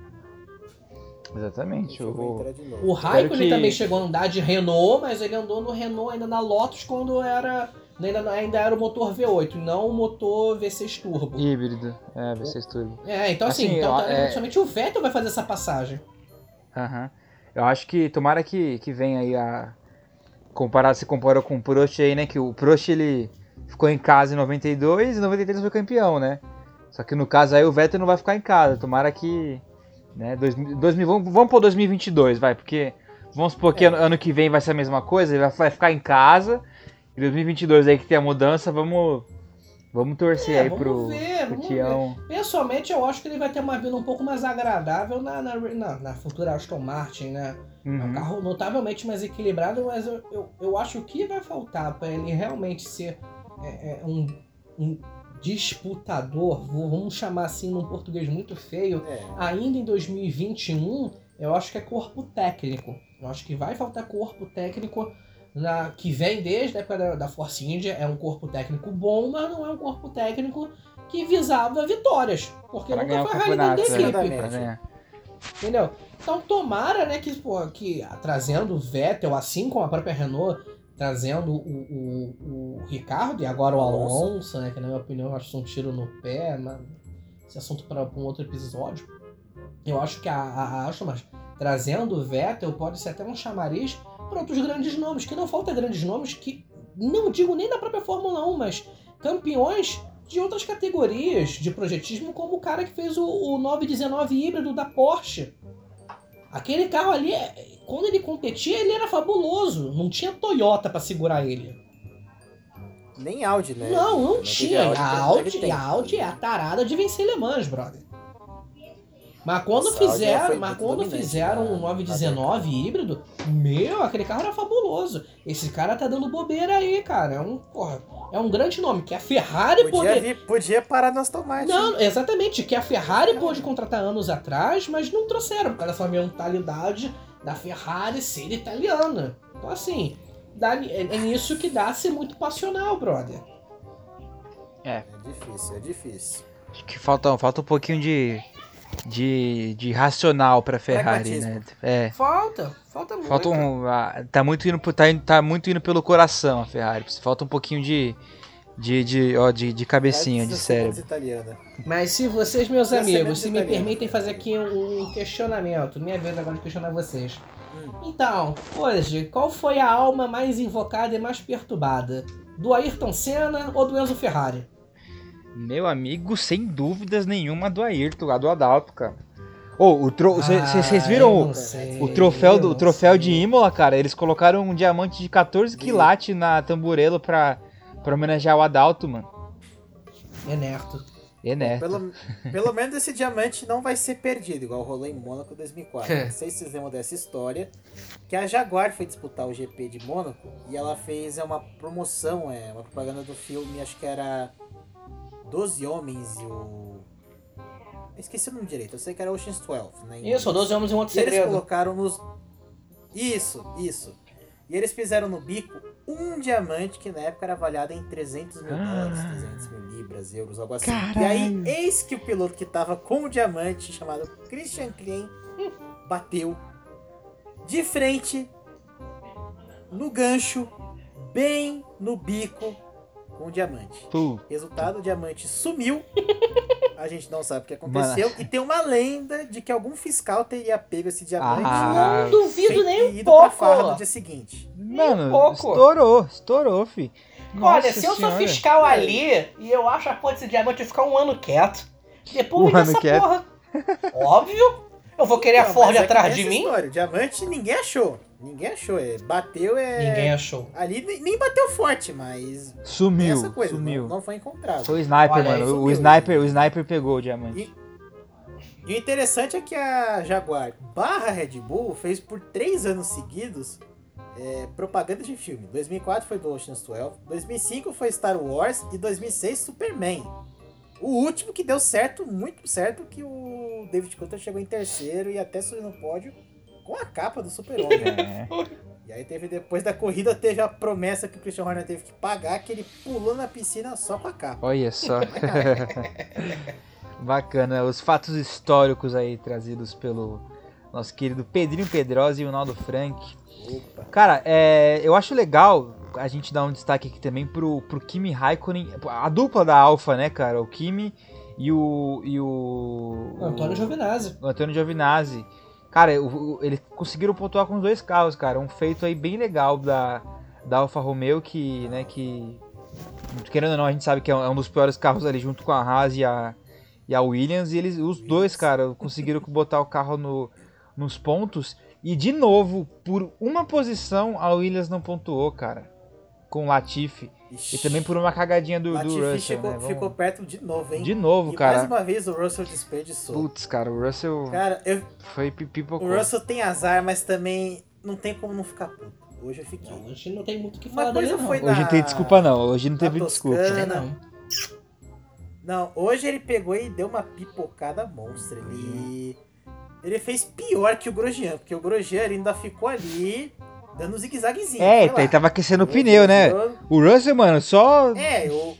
Exatamente. O, o Raikkonen que... também chegou a andar de Renault, mas ele andou no Renault ainda na Lotus quando era... Ainda, ainda era o motor V oito, não o motor V seis Turbo. Híbrido, é, V seis Turbo. É, então assim, assim então, é... somente o Vettel vai fazer essa passagem. Aham. Uhum. Eu acho que, tomara que, que venha aí a... Comparar, se comparou com o Prost aí, né, que o Prost ele ficou em casa em noventa e dois e em noventa e três foi campeão, né? Só que no caso aí o Vettel não vai ficar em casa, tomara que... Né, dois, dois, vamos, vamos pôr dois mil e vinte e dois, vai, porque vamos supor que é. ano, ano que vem vai ser a mesma coisa, ele vai, vai ficar em casa, e dois mil e vinte e dois aí que tem a mudança, vamos, vamos torcer é, aí vamos pro, ver, pro vamos Tião. Ver. Pessoalmente eu acho que ele vai ter uma vida um pouco mais agradável na, na, na, na futura Aston Martin, né? Uhum. É um carro notavelmente mais equilibrado, mas eu, eu, eu acho que vai faltar para ele realmente ser é, é, um... um disputador, vamos chamar assim num português muito feio, é. ainda em dois mil e vinte e um, eu acho que é corpo técnico. Eu acho que vai faltar corpo técnico na, que vem desde a época da, da Force India. É um corpo técnico bom, mas não é um corpo técnico que visava vitórias. Porque pra nunca foi a realidade da equipe. Entendeu? Então tomara, né, que, pô, que trazendo o Vettel, assim como a própria Renault, trazendo o, o, o Ricardo e agora o Alonso, né? Que na minha opinião eu acho um tiro no pé, mas esse assunto para um outro episódio. Eu acho que a, a, a Aston Martin trazendo o Vettel pode ser até um chamariz para outros grandes nomes, que não falta grandes nomes que, não digo nem da própria Fórmula um, mas campeões de outras categorias de projetismo, como o cara que fez o, o nove dezenove híbrido da Porsche. Aquele carro ali, quando ele competia, ele era fabuloso. Não tinha Toyota pra segurar ele. Nem Audi, né? Não, não, não tinha. Audi, a, Audi, a Audi é a tarada de vencer Le Mans, brother. Mas quando Essa fizeram, mas quando fizeram um nove dezenove híbrido, meu, aquele carro era fabuloso. Esse cara tá dando bobeira aí, cara. É um, porra, é um grande nome. Que a Ferrari podia poder... vir, podia parar nas tomates. Não, exatamente. Que a Ferrari pôde contratar anos atrás, mas não trouxeram, por causa da mentalidade da Ferrari ser italiana. Então, assim, dá, é, é nisso que dá ser muito passional, brother. É. É difícil, é difícil. Acho que falta, falta um pouquinho de... De, de racional pra Ferrari, né? É. Falta, falta muito. Falta um, tá, muito indo, tá, tá muito indo pelo coração a Ferrari. Falta um pouquinho de, de, de, ó, de, de cabecinha, de cérebro. Mas se vocês, meus amigos, se me permitem fazer aqui um questionamento, minha vez agora de questionar vocês. Hum. Então, hoje, qual foi a alma mais invocada e mais perturbada? Do Ayrton Senna ou do Enzo Ferrari? Meu amigo, sem dúvidas nenhuma, do Ayrton, a do Adalto, cara. Ô, oh, vocês ah, viram o, sei, o troféu, do, o troféu de Imola, cara? Eles colocaram um diamante de catorze quilates na Tamburello pra, pra homenagear o Adalto, mano. Enerto. Enerto. Pelo, pelo menos esse diamante não vai ser perdido, igual rolou em Mônaco dois mil e quatro. Não sei se vocês lembram dessa história, que a Jaguar foi disputar o G P de Mônaco e ela fez uma promoção, é, uma propaganda do filme, acho que era... doze Homens e o... Eu esqueci o nome direito, eu sei que era Ocean's doze, né? Isso, doze Homens e um Outro e Segredo. Eles colocaram nos... Isso, isso. E eles fizeram no bico um diamante que na época era avaliado em trezentos mil dólares, trezentos mil libras, euros, algo assim. Caralho. E aí, eis que o piloto que tava com o diamante, chamado Christian Klein, bateu de frente, no gancho, bem no bico, com o diamante. Tu. Resultado, o diamante sumiu A gente não sabe o que aconteceu. Mano. E tem uma lenda de que algum fiscal teria pego esse diamante. Ah, Não duvido e nem um ido pra farra pouco. no dia seguinte. Mano, pouco. estourou, estourou, fi. Olha, Nossa se eu sou senhora. fiscal ali e eu acho a porra desse diamante, eu ficar um ano quieto. Depois Um vem ano dessa quieto. porra. Óbvio. Eu vou querer a Não, Ford mas é que atrás tem de essa mim? história. O diamante ninguém achou. Ninguém achou. É, bateu, é... Ninguém achou. Ali nem- nem bateu forte, mas... tem Sumiu, essa coisa, sumiu. Não, não foi encontrado. Foi o sniper, Olha aí, mano. O sumiu. sniper, o sniper pegou o diamante. E, e o interessante é que a Jaguar barra Red Bull fez por três anos seguidos é, propaganda de filme. dois mil e quatro foi do Ocean's doze, dois mil e cinco foi Star Wars e dois mil e seis Superman. O último que deu certo, muito certo, que o David Coulter chegou em terceiro e até subiu no pódio com a capa do Super-Homem. É. E aí teve, depois da corrida, teve a promessa que o Christian Horner teve que pagar, que ele pulou na piscina só com a capa. Olha só. Bacana, os fatos históricos aí trazidos pelo nosso querido Pedrinho Pedrosa e o Naldo Frank. Opa. Cara, é, eu acho legal a gente dar um destaque aqui também pro, pro Kimi Raikkonen, a dupla da Alfa, né, cara? O Kimi e o... E o Antônio Giovinazzi. o Antônio Giovinazzi. Cara, o- o- eles conseguiram pontuar com os dois carros, cara. Um feito aí bem legal da, da Alfa Romeo, que, né, que... Querendo ou não, a gente sabe que é um é um dos piores carros ali, junto com a Haas e a, e a Williams. E eles, os dois, cara, conseguiram botar o carro no, nos pontos. E, de novo, por uma posição, a Williams não pontuou, cara. Com o Latifi. E também por uma cagadinha do, do Latifi Russell, chegou, né? Vamos- ficou perto de novo, hein? De novo, e cara. mais uma vez o Russell desperdiçou. Putz, cara, o Russell Cara, eu, foi pipocou. o Russell tem azar, mas também não tem como não ficar puto. Hoje eu fiquei. Não, hoje não tem muito o que Uma falar coisa dele, não. foi Hoje não na- tem desculpa não, hoje não na teve desculpa. Toscana. Não. Não, hoje ele pegou e deu uma pipocada monstra. Ele, ele fez pior que o Grosjean, porque o Grosjean ele ainda ficou ali dando um zigue-zaguezinho. É, sei ele lá. tava aquecendo o O pneu, né? Grosjean- O Russell, mano, só... É, eu...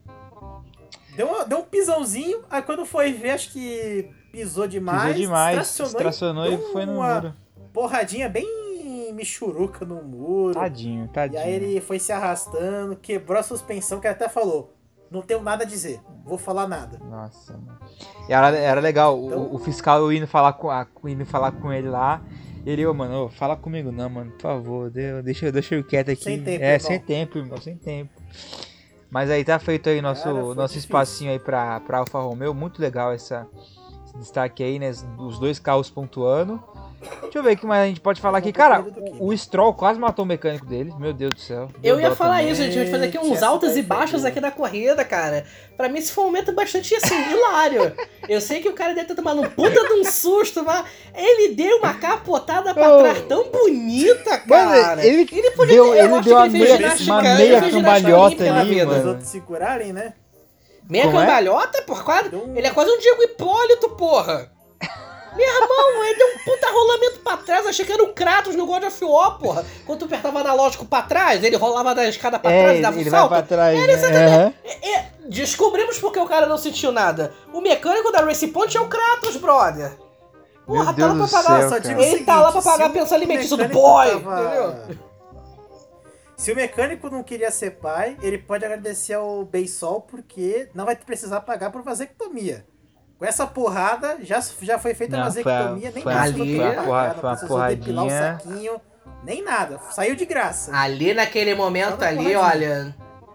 Deu, uma- deu um pisãozinho, aí quando foi ver, acho que pisou demais. Pisou demais, estacionou estacionou e deu foi no uma muro. porradinha bem michuruca no muro. Tadinho, E tadinho. aí ele foi se arrastando, quebrou a suspensão, que ele até falou, não tenho nada a dizer, vou falar nada. Nossa, mano. E era, era legal, Então- o, o fiscal indo falar com, a, indo falar com ele lá. Ele, ô, mano, ô, fala comigo não, mano, por favor, de- deixa, deixa eu quieto aqui. Sem tempo, é, irmão. sem tempo, irmão, sem tempo. Mas aí tá feito aí nosso, Cara, foi nosso difícil. espacinho aí pra, pra Alfa Romeo. Muito legal essa, esse destaque aí, né? Os dois carros pontuando. Deixa eu ver o que mais a gente pode falar aqui. Cara, o, o Stroll quase matou o mecânico dele. Meu Deus do céu. Deu Eu ia dó falar também. isso, a gente vai fazer aqui uns Essa altos daí e foi baixos boa. aqui da corrida, cara. Pra mim esse foi um momento bastante, assim, hilário. Eu sei que o cara deve ter tomado um puta de um susto, mas ele deu uma capotada pra Ô. trás tão bonita, Mano, cara. ele podia deu, ter- eu ele acho deu que uma ele fez meia, ginástica- uma ele meia fez ginástica cambalhota olímpica na ali, vida. Os mano. outros segurarem, né? Meia Como é? cambalhota, porra, quase, Deu um- ele é quase um Diego Hipólito, porra. Meu irmão, ele deu um puta rolamento pra trás, achei que era o Kratos no God of War, porra. Quando tu apertava analógico pra trás, ele rolava da escada pra trás É, e dava um ele vai salto. pra trás. Era né? exatamente- Aham. É, é, descobrimos porque o cara não sentiu nada. O mecânico da Race Point é o Kratos, brother. Porra, Meu tá Deus lá pra do pagar. céu, Só cara. digo o Ele tá lá pra seguinte, pagar a se pensão o alimentícia do mecânico boy, tava- entendeu? Se o mecânico não queria ser pai, ele pode agradecer ao Beisol porque não vai precisar pagar por vasectomia. Com essa porrada, já, já foi feita a Não, foi a- vasectomia, nem foi a- precisou foi ter a pagar, porra- não foi uma precisou depilar o porradinha. saquinho, nem nada. Saiu de graça. Ali naquele momento Só na ali, porradinha. olha.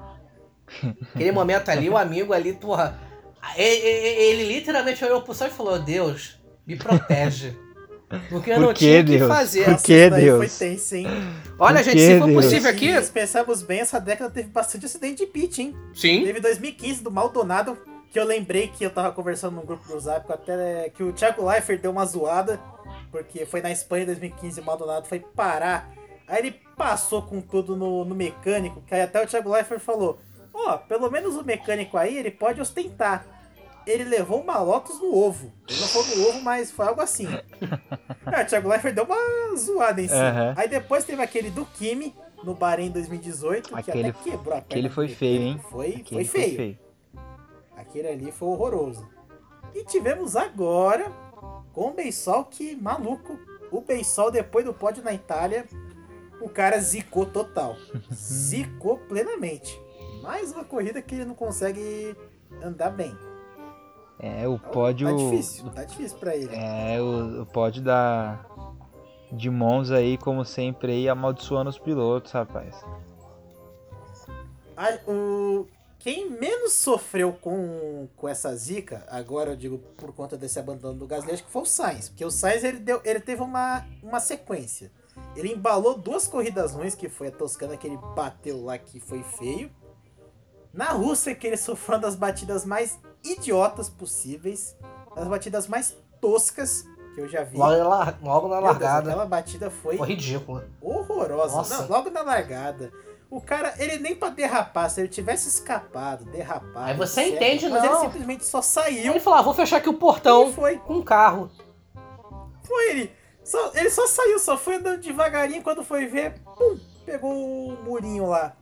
Aquele momento ali, o amigo ali, porra. Ele, ele- ele literalmente olhou pro céu e falou: Deus, me protege. Porque eu Por não que, tinha o que Deus? fazer. Por Nossa, que, isso daí Deus? foi tenso, hein? Olha, Por gente, que, se for Deus? possível E aqui. se pensarmos bem, essa década teve bastante acidente de pit, hein? Sim. Teve dois mil e quinze do Maldonado, que eu lembrei que eu tava conversando num grupo do Zap, até que o Thiago Leifert deu uma zoada, porque foi na Espanha em dois mil e quinze, o Maldonado foi parar. Aí ele passou com tudo no, no mecânico, que aí até o Thiago Leifert falou, ó, pelo menos o mecânico aí, ele pode ostentar. Ele levou uma Lotus no ovo. Ele não foi no ovo, mas foi algo assim. Aí o Thiago Leifert deu uma zoada em cima. Aham. Aí depois teve aquele do Kimi, no Bahrein dois mil e dezoito, Aquele- que até quebrou a perna Aquele do foi feio, hein? mecânico. Foi, Aquele foi feio. Aquele ali foi horroroso. E tivemos agora com o Beisol, que maluco. O Beisol, depois do pódio na Itália, o cara zicou total. Zicou plenamente. Mais uma corrida que ele não consegue andar bem. É, o pódio... Tá difícil, tá difícil pra ele. É, o, o pódio da... de Monza aí, como sempre, aí, amaldiçoando os pilotos, rapaz. Ah, o... Quem menos sofreu com, com essa zica, agora eu digo por conta desse abandono do Gasly, acho que foi o Sainz. Porque o Sainz ele, deu, ele teve uma, uma sequência. Ele embalou duas corridas ruins, que foi a Toscana, que ele bateu lá, que foi feio. Na Rússia, que ele sofreu uma das batidas mais idiotas possíveis. Das batidas mais toscas que eu já vi. Logo, na- logo na Meu Deus, largada. aquela batida foi Foi ridícula. horrorosa. Nossa. Não, logo na largada. O cara, ele nem pra derrapar, se ele tivesse escapado, derrapado. Aí você certo, entende, mas não. ele simplesmente só saiu Ele falou, ah, vou fechar aqui o e portão foi. com o carro. Foi ele. Só, ele só saiu, só foi andando devagarinho. Quando foi ver, pum, pegou o murinho lá.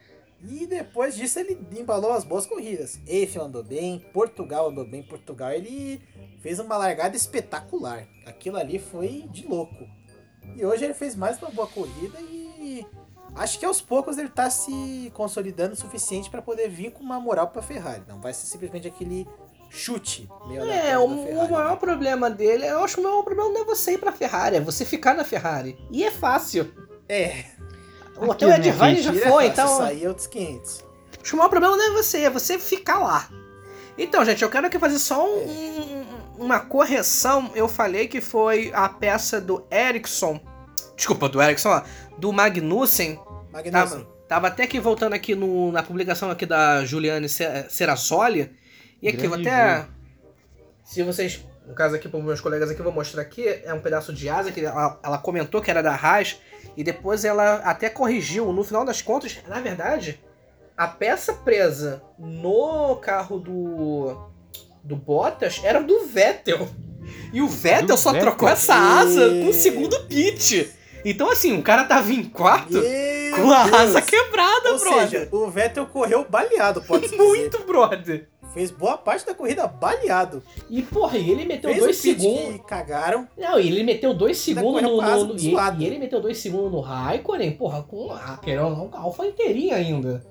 E depois disso ele embalou as boas corridas. Eiffel andou bem, Portugal andou bem. Portugal ele fez uma largada espetacular. Aquilo ali foi de louco. E hoje ele fez mais uma boa corrida e acho que aos poucos ele tá se consolidando o suficiente para poder vir com uma moral pra Ferrari. Não vai ser simplesmente aquele chute meio É, aleatório o, da o Ferrari, maior né? problema dele, eu acho que o maior problema não é você ir pra Ferrari, é você ficar na Ferrari. E é fácil. É, Até o Ed né, Vine já tira foi, fácil, então... sair outros quinhentos. Acho que o maior problema não é você, é você ficar lá. Então, gente, eu quero aqui fazer só um- um- uma correção. Eu falei que foi a peça do Ericsson. Desculpa, do Ericsson, ó, do Magnussen. Magnussen. Tava, tava até aqui voltando aqui no, na publicação aqui da Juliane Se- Serassoli. E aqui, vou Grande até... jogo. Se vocês... No caso aqui, para os meus colegas aqui, eu vou mostrar aqui. É um pedaço de asa que ela, ela comentou que era da Haas. E depois ela até corrigiu. No final das contas, na verdade, a peça presa no carro do, do Bottas era do Vettel. E o Vettel Do só Vettel? trocou essa asa com o segundo pit. Então, assim, o cara tava em quarto Meu com a Deus. asa quebrada, Ou brother. seja, o Vettel correu baleado, pode-se dizer. Muito, brother. Fez boa parte da corrida baleado. E, porra, e ele meteu Fez dois o pit segundos. que cagaram. Não, e ele meteu dois Ainda segundos correu no. com a asa no- e, zoada. e ele meteu dois segundos no Raikkonen, porra, com a querendo ou não, o carro foi inteirinho ainda.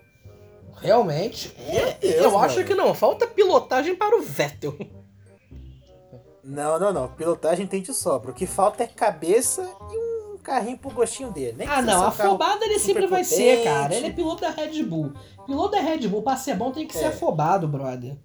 Realmente. Meu Deus, eu mano. acho que não, falta pilotagem para o Vettel. Não, não, não. Pilotagem tem de sobra. O que falta é cabeça e um carrinho pro gostinho dele. Nem Ah, que não, seja um carro afobado ele super sempre vai potente. ser, cara. Ele é piloto da Red Bull. Piloto da Red Bull, pra ser bom, tem que ser É. afobado, brother.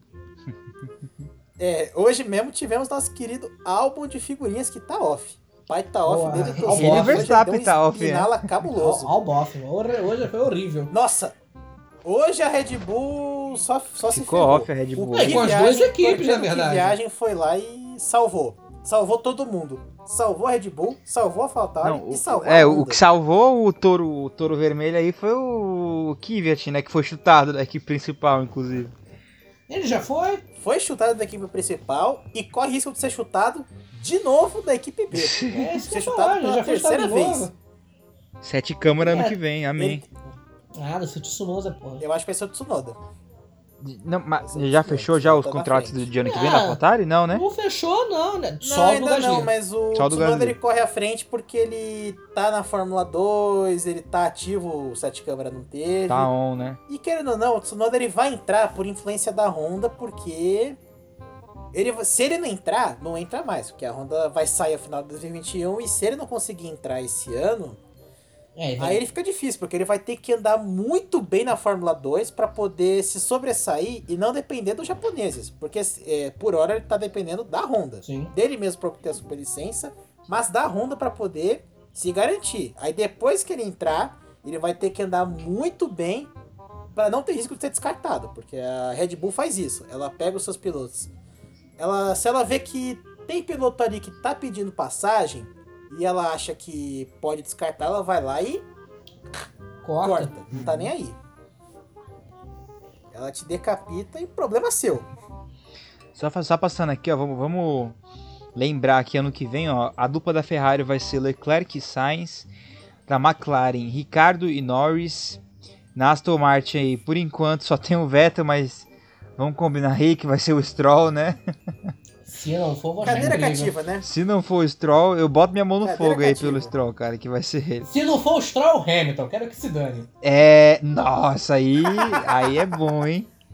É, hoje mesmo tivemos nosso querido álbum de figurinhas que tá off. O pai tá off Boa. desde Ele outubro. e Hoje Verstappen deu um tá off, né? espinala cabuloso. Ó, ó o bofe, hoje foi horrível. Nossa, hoje a Red Bull só, só se Ficou ferrou. off a Red Bull. O É, que com as viagem- duas equipes, Cortana na que verdade. Viagem foi lá e salvou. Salvou todo mundo. Salvou a Red Bull, salvou a AlphaTauri Não, e o, salvou é, a o Honda. que salvou o touro, o touro vermelho aí foi o Kvyat, né? Que foi chutado da equipe principal, inclusive. Ele já foi? Foi chutado da equipe principal e corre risco de ser chutado de novo da equipe B. É, isso que eu Ser ia chutado falar, ele pela já foi terceira chutado de vez. novo. Sete câmeras ano É, que vem, amém. Ele- Ah, do Tsunoda, porra. eu acho que vai ser o Tsunoda. Não, mas Esse já é o fechou Tsunoda, já os tá na contratos frente. do de ano que vem Ah. na AlphaTauri? Não, né? Não fechou, não, né? Não, Só do ainda Gasly. não, mas o Só do Tsunoda Gasly. ele corre à frente porque ele tá na Fórmula dois, ele tá ativo, o sete câmera não teve. Tá on, né? E querendo ou não, o Tsunoda ele vai entrar por influência da Honda, porque ele, se ele não entrar, não entra mais, porque a Honda vai sair ao final de dois mil e vinte e um e se ele não conseguir entrar esse ano, É, aí ele fica difícil, porque ele vai ter que andar muito bem na Fórmula dois para poder se sobressair e não depender dos japoneses, porque é, por hora ele tá dependendo da Honda, Sim. dele mesmo para obter a superlicença, mas da Honda para poder se garantir. Aí depois que ele entrar, ele vai ter que andar muito bem para não ter risco de ser descartado, porque a Red Bull faz isso, ela pega os seus pilotos. Ela, se ela vê que tem piloto ali que tá pedindo passagem e ela acha que pode descartar, ela vai lá e Corta. corta, não tá nem aí. Ela te decapita e problema seu. Só, fa- só passando aqui, ó, vamos, vamos lembrar que ano que vem, ó, a dupla da Ferrari vai ser Leclerc e Sainz, da McLaren, Ricardo e Norris, na Aston Martin aí, por enquanto só tem o Vettel, mas vamos combinar aí que vai ser o Stroll, né? Se não for, vou achar Cadeira incrível. cativa, né? Se não for o Stroll, eu boto minha mão no Cadeira fogo aí cativa. pelo Stroll, cara, que vai ser ele. Se não for o Stroll, Hamilton, quero que se dane. É, nossa, aí, aí é bom, hein?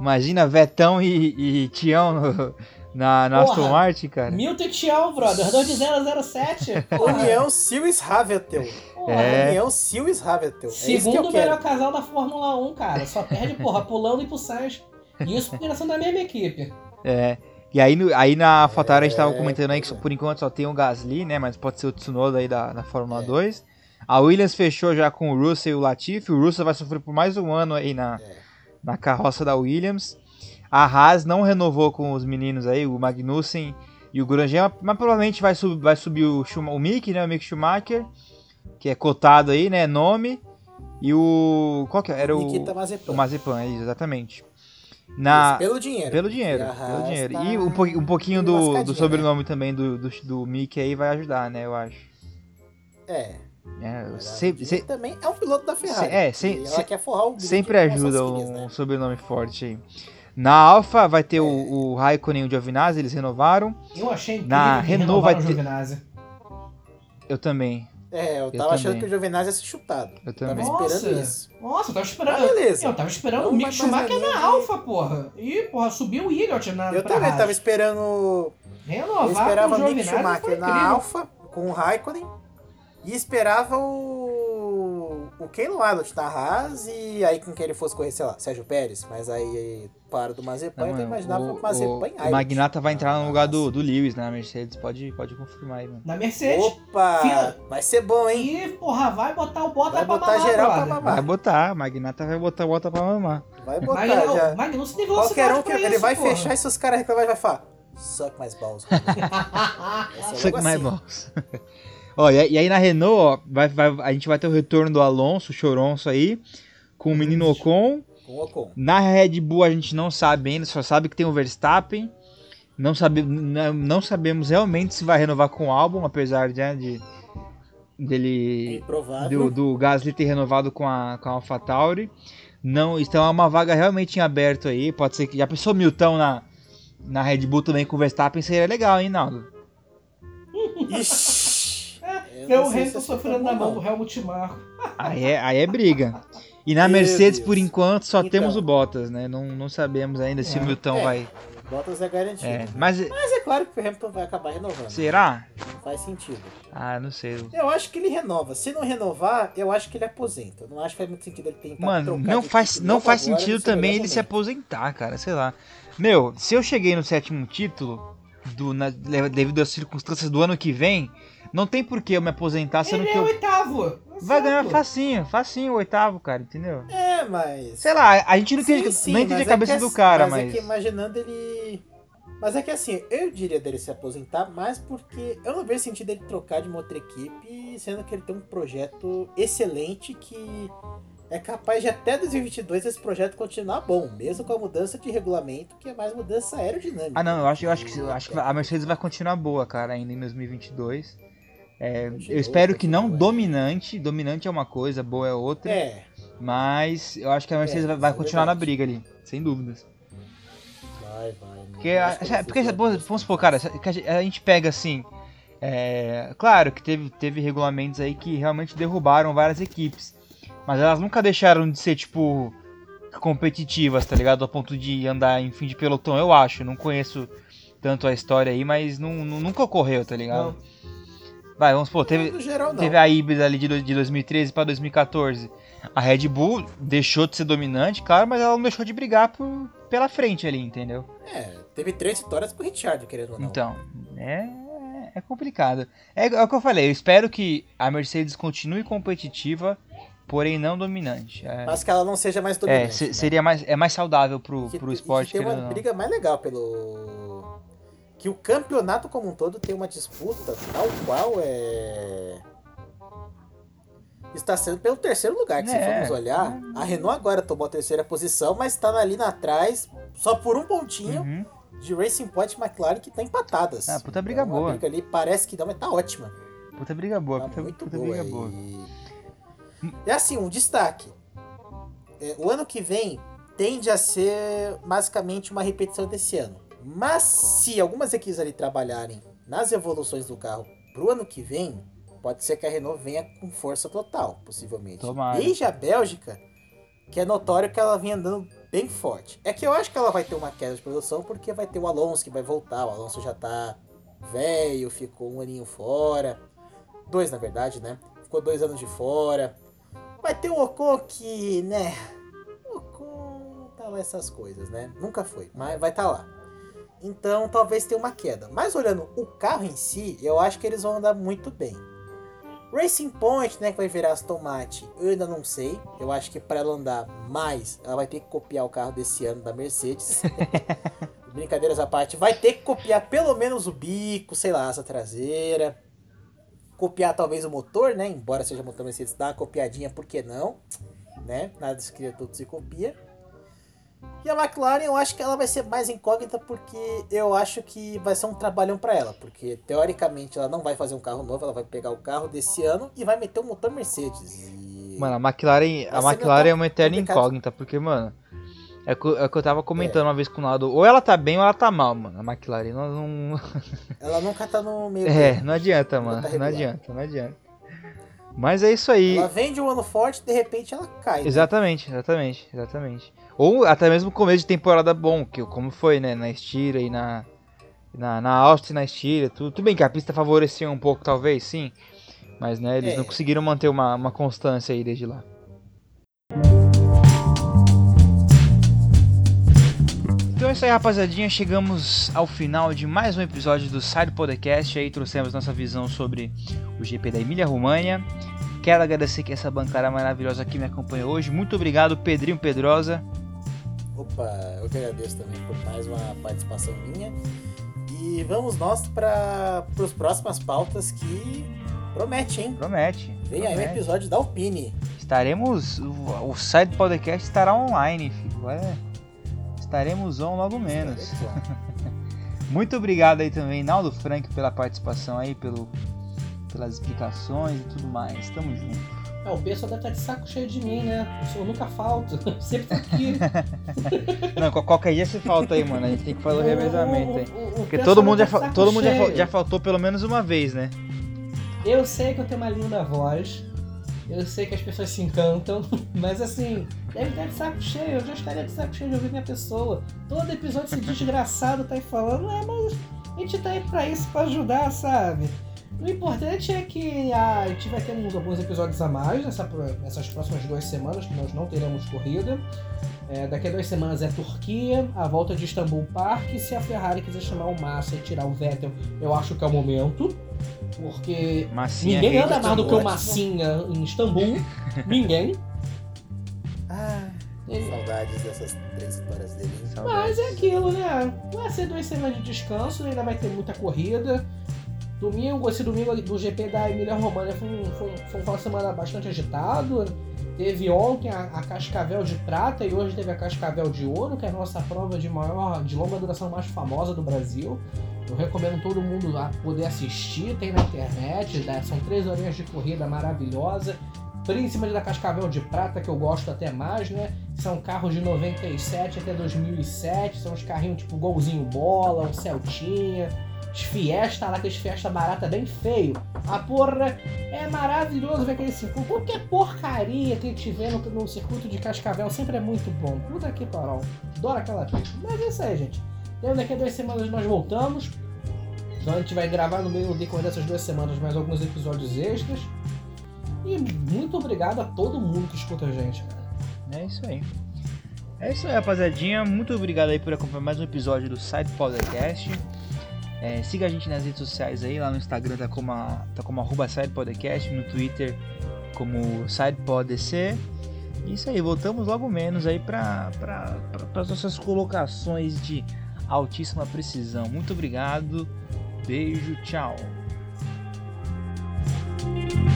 Imagina Vetão e, e Tião no, na, na Aston Martin, cara. Milton e Tião, brother. dois de zero zero sete. União Lewis Hamilton. É. União Lewis Hamilton. Segundo é o melhor casal da Fórmula um, cara. Só perde, porra, pulando e pro Sainz. E isso porque eles são da mesma equipe. É. E aí, no, aí na AlphaTauri a gente tava comentando aí que por enquanto só tem o Gasly, né? Mas pode ser o Tsunoda aí da, da Fórmula é. dois. A Williams fechou já com o Russell e o Latifi. O Russell vai sofrer por mais um ano aí na, é. na carroça da Williams. A Haas não renovou com os meninos aí, o Magnussen e o Grosjean, mas provavelmente vai, sub, vai subir o, Schuma, o Mick, né? O Mick Schumacher, que é cotado aí, né? Nome. E o... Qual que era? O Nikita Mazepan. O Mazepan, é, exatamente. Na... Isso, pelo dinheiro. Pelo dinheiro, pelo dinheiro. Tá... E um, po um pouquinho do, do sobrenome né? também do, do, do Mickey aí vai ajudar, né? Eu acho. É. É, sempre, se... também é um piloto da Ferrari. Se, é, se, ela se, quer forrar o sempre ajuda um né? sobrenome forte aí. Na Alfa vai ter é. o, o Raikkonen e o Giovinazzi, eles renovaram. Eu achei incrível Na Renault vai ter... o Giovinazzi. Eu também. É, eu tava eu achando também. que o Giovinazzi ia ser chutado. Eu também. Tava esperando Nossa, isso. Nossa, eu tava esperando. Ah, beleza. Eu tava esperando o Mick Schumacher na Alfa, porra. E, porra, subiu o Williot na Eu também Haas. tava esperando... Renovar eu esperava o Mick Giovinazzi Schumacher na Alfa, com o Raikkonen. E esperava o... o Ken Lawlett na Haas. E aí com quem ele fosse correr, sei lá, Sérgio Pérez. Mas aí para do Mazepan, eu imaginava o Mazepan em O Magnata vai entrar no lugar do, do Lewis, né? A Mercedes pode, pode confirmar aí, mano. Na Mercedes. Opa! Fila. Vai ser bom, hein? E, porra, vai botar o bota vai pra botar mamar, geral brother. pra mamar. Vai botar, o Magnata vai botar o bota pra mamar. Vai botar, Magnu, já. Magnussen tem Qualquer velocidade um que pra ele isso, vai porra. fechar e se os caras reclamarem, vai falar suck mais balls. Suck mais balls. Ó, e, e aí na Renault, ó, vai, vai, a gente vai ter o retorno do Alonso, o Choronço aí, com o menino Ocon. Com o Ocon. Na Red Bull a gente não sabe ainda, só sabe que tem o Verstappen. Não, sabe, não, não sabemos realmente se vai renovar com o Albon, apesar de, né, de dele do, do Gasly ter renovado com a, com a AlphaTauri. Não, então é uma vaga realmente em aberto aí. Pode ser que já pensou Milton na, na Red Bull também com o Verstappen, seria legal, hein, Naldo? Ixi. É o Hamilton sofrendo na mão do Helmut Marko. Aí é, aí é briga. E na Meu Mercedes, Deus. por enquanto, só Então. temos o Bottas, né? Não, não sabemos ainda se É. o Milton É. vai... Bottas é garantido. É, mas... Mas é claro que o Hamilton vai acabar renovando. Será? Não faz sentido. Ah, não sei. Eu acho que ele renova. Se não renovar, eu acho que ele aposenta. Eu não acho que faz muito sentido ele tentar Mano, trocar não de faz, equipe não logo faz agora, sentido nesse melhor também ele se momento. aposentar, cara, sei lá. Meu, se eu cheguei no sétimo título, do, na, devido às circunstâncias do ano que vem, não tem por que eu me aposentar, sendo Ele que é o eu... oitavo. Vai ganhar Exato. facinho, facinho o oitavo, cara, entendeu? É, mas... Sei lá, a gente não entende, Sim, sim, não entende mas a cabeça é que do assim- cara, mas... mas... é que imaginando ele... Mas é que assim, eu diria dele se aposentar mais porque eu não vejo sentido ele trocar de uma outra equipe, sendo que ele tem um projeto excelente que é capaz de até dois mil e vinte e dois esse projeto continuar bom, mesmo com a mudança de regulamento, que é mais mudança aerodinâmica. Ah, não, eu acho, eu acho, que, eu acho que a Mercedes vai continuar boa, cara, ainda em dois mil e vinte e dois. É, eu espero que não dominante, dominante é uma coisa, boa é outra, É, mas eu acho que a Mercedes É, vai, vai isso é continuar na verdade. briga ali, sem dúvidas. vai, vai. Porque, a- porque vamos vamos supor, cara, que a gente- a gente pega assim, é, claro que teve, teve regulamentos aí que realmente derrubaram várias equipes, mas elas nunca deixaram de ser, tipo, competitivas, tá ligado? A ponto de andar em fim de pelotão, eu acho, não conheço tanto a história aí, mas não, nu- nunca ocorreu, tá ligado? Não. Vai, vamos supor, teve, No geral, não. teve a híbrida ali de, do- de dois mil e treze para dois mil e quatorze. A Red Bull deixou de ser dominante, claro, mas ela não deixou de brigar por, pela frente ali, entendeu? É, teve três vitórias pro Richard, querendo ou não. Então, é, é complicado. É, é o que eu falei, eu espero que a Mercedes continue competitiva, porém não dominante. É, Mas que ela não seja mais é, dominante. se- né? seria mais, é mais saudável pro, Que- pro e esporte. que tem querendo uma ou não. briga mais legal pelo... Que o campeonato como um todo tem uma disputa tal qual é... Está sendo pelo terceiro lugar, que É. se formos olhar, a Renault agora tomou a terceira posição, mas está ali na atrás, só por um pontinho, Uhum. de Racing Point e McLaren, que tá empatadas. Ah, puta briga É uma boa. briga ali, parece que não, mas tá ótima. Puta briga boa, Tá puta, muito puta boa. briga boa. E... é assim, um destaque. É, o ano que vem tende a ser basicamente uma repetição desse ano. Mas se algumas equipes ali trabalharem nas evoluções do carro pro ano que vem, pode ser que a Renault venha com força total, possivelmente. Tomara. Desde a Bélgica, que é notório que ela vinha andando bem forte. É que eu acho que ela vai ter uma queda de produção porque vai ter o Alonso que vai voltar. O Alonso já tá velho, ficou um aninho fora. Dois, na verdade, né? Ficou dois anos de fora. Vai ter o Ocon que, né? O Ocon tá lá essas coisas, né? Nunca foi, mas vai estar tá lá. Então talvez tenha uma queda. Mas olhando o carro em si, eu acho que eles vão andar muito bem. Racing Point, né, que vai virar Aston Martin, eu ainda não sei. Eu acho que para ela andar mais, ela vai ter que copiar o carro desse ano da Mercedes. Brincadeiras à parte, vai ter que copiar pelo menos o bico, sei lá, a asa traseira. Copiar talvez o motor, né, embora seja motor Mercedes, dá uma copiadinha, por que não? Né? Nada se cria, tudo se copia. E a McLaren, eu acho que ela vai ser mais incógnita porque eu acho que vai ser um trabalhão para ela. Porque, teoricamente, ela não vai fazer um carro novo, ela vai pegar o carro desse ano e vai meter um motor Mercedes. E... Mano, a McLaren, a McLaren é uma eterna complicado. incógnita, porque, mano, é o que, é que eu tava comentando é. uma vez com o Naldo. Ou ela tá bem ou ela tá mal, mano, a McLaren. Não, não... Ela nunca tá no meio É, tempo. não adianta, mano, tá não adianta, não adianta. Mas é isso aí. Ela vem de um ano forte e de repente ela cai. Né? Exatamente, exatamente, exatamente. Ou até mesmo começo de temporada bom, que como foi, né, na Estíria e na, na, na Áustria e na Estíria. Tudo, tudo bem que a pista favorecia um pouco, talvez, sim. Mas, né, eles é. não conseguiram manter uma, uma constância aí desde lá. Então é isso aí, rapaziadinha. Chegamos ao final de mais um episódio do Side Podcast. Aí trouxemos nossa visão sobre o G P da Emília-Romanha. Quero agradecer que essa bancada maravilhosa que me acompanhou hoje. Muito obrigado, Pedrinho Pedrosa. Opa, eu que agradeço também por mais uma participação minha. E vamos nós para as próximas pautas que promete, hein? Promete. Vem promete. aí um episódio da Alpine. Estaremos... O, o Side Podcast estará online, filho. É, estaremos on logo menos. Muito obrigado aí também, Naldo Frank, pela participação aí, pelo... pelas explicações e tudo mais. Tamo junto. É, o pessoal deve estar de saco cheio de mim, né? Eu nunca falto. Sempre tô aqui. Não, qualquer dia você falta aí, mano. A gente tem que fazer o revezamento aí. Porque todo mundo, já, fa- todo mundo já, já faltou pelo menos uma vez, né? Eu sei que eu tenho uma linda voz. Eu sei que as pessoas se encantam. Mas assim, deve estar de saco cheio. Eu já estaria de saco cheio de ouvir minha pessoa. Todo episódio esse desgraçado tá aí falando. Ah, mas a gente tá aí pra isso, pra ajudar, sabe? O importante é que a gente vai ter uns, alguns episódios a mais nessa, nessas próximas duas semanas, que nós não teremos corrida. É, daqui a duas semanas é Turquia, a volta de Istanbul Park. Se a Ferrari quiser chamar o Massa e tirar o Vettel, eu acho que é o momento. Porque Massinha ninguém anda mais do que o Massinha em Istambul. Ninguém. Ah, Ele... saudades dessas três histórias dele. Mas é aquilo, né? Vai ser duas semanas de descanso, ainda vai ter muita corrida. Domingo, esse domingo do G P da Emília-Romanha foi, um, foi, um, foi uma semana bastante agitado. Teve ontem a, a Cascavel de Prata e hoje teve a Cascavel de Ouro, que é a nossa prova de maior, de longa duração mais famosa do Brasil. Eu recomendo todo mundo a poder assistir, tem na internet, né? São três horinhas de corrida maravilhosa. Principalmente da Cascavel de Prata, que eu gosto até mais, né? São carros de noventa e sete até dois mil e sete, são os carrinhos tipo golzinho bola, um Celtinha. Fiesta lá, aqueles Fiesta barata bem feio. A porra é maravilhoso ver aquele circuito. Qualquer porcaria que a gente vê no, no circuito de Cascavel sempre é muito bom. Puta que pariu. Adoro aquela pista. Mas é isso aí, gente. Então daqui a duas semanas nós voltamos. Então a gente vai gravar no meio do decorrer dessas duas semanas mais alguns episódios extras. E muito obrigado a todo mundo que escuta a gente, cara. É isso aí. É isso aí, rapaziadinha. Muito obrigado aí por acompanhar mais um episódio do Side Podcast. É, siga a gente nas redes sociais aí, lá no Instagram tá como, a, tá como arroba SidePodcast, no Twitter como SidePodDC. Isso aí, voltamos logo menos aí para as nossas colocações de altíssima precisão. Muito obrigado, beijo, tchau.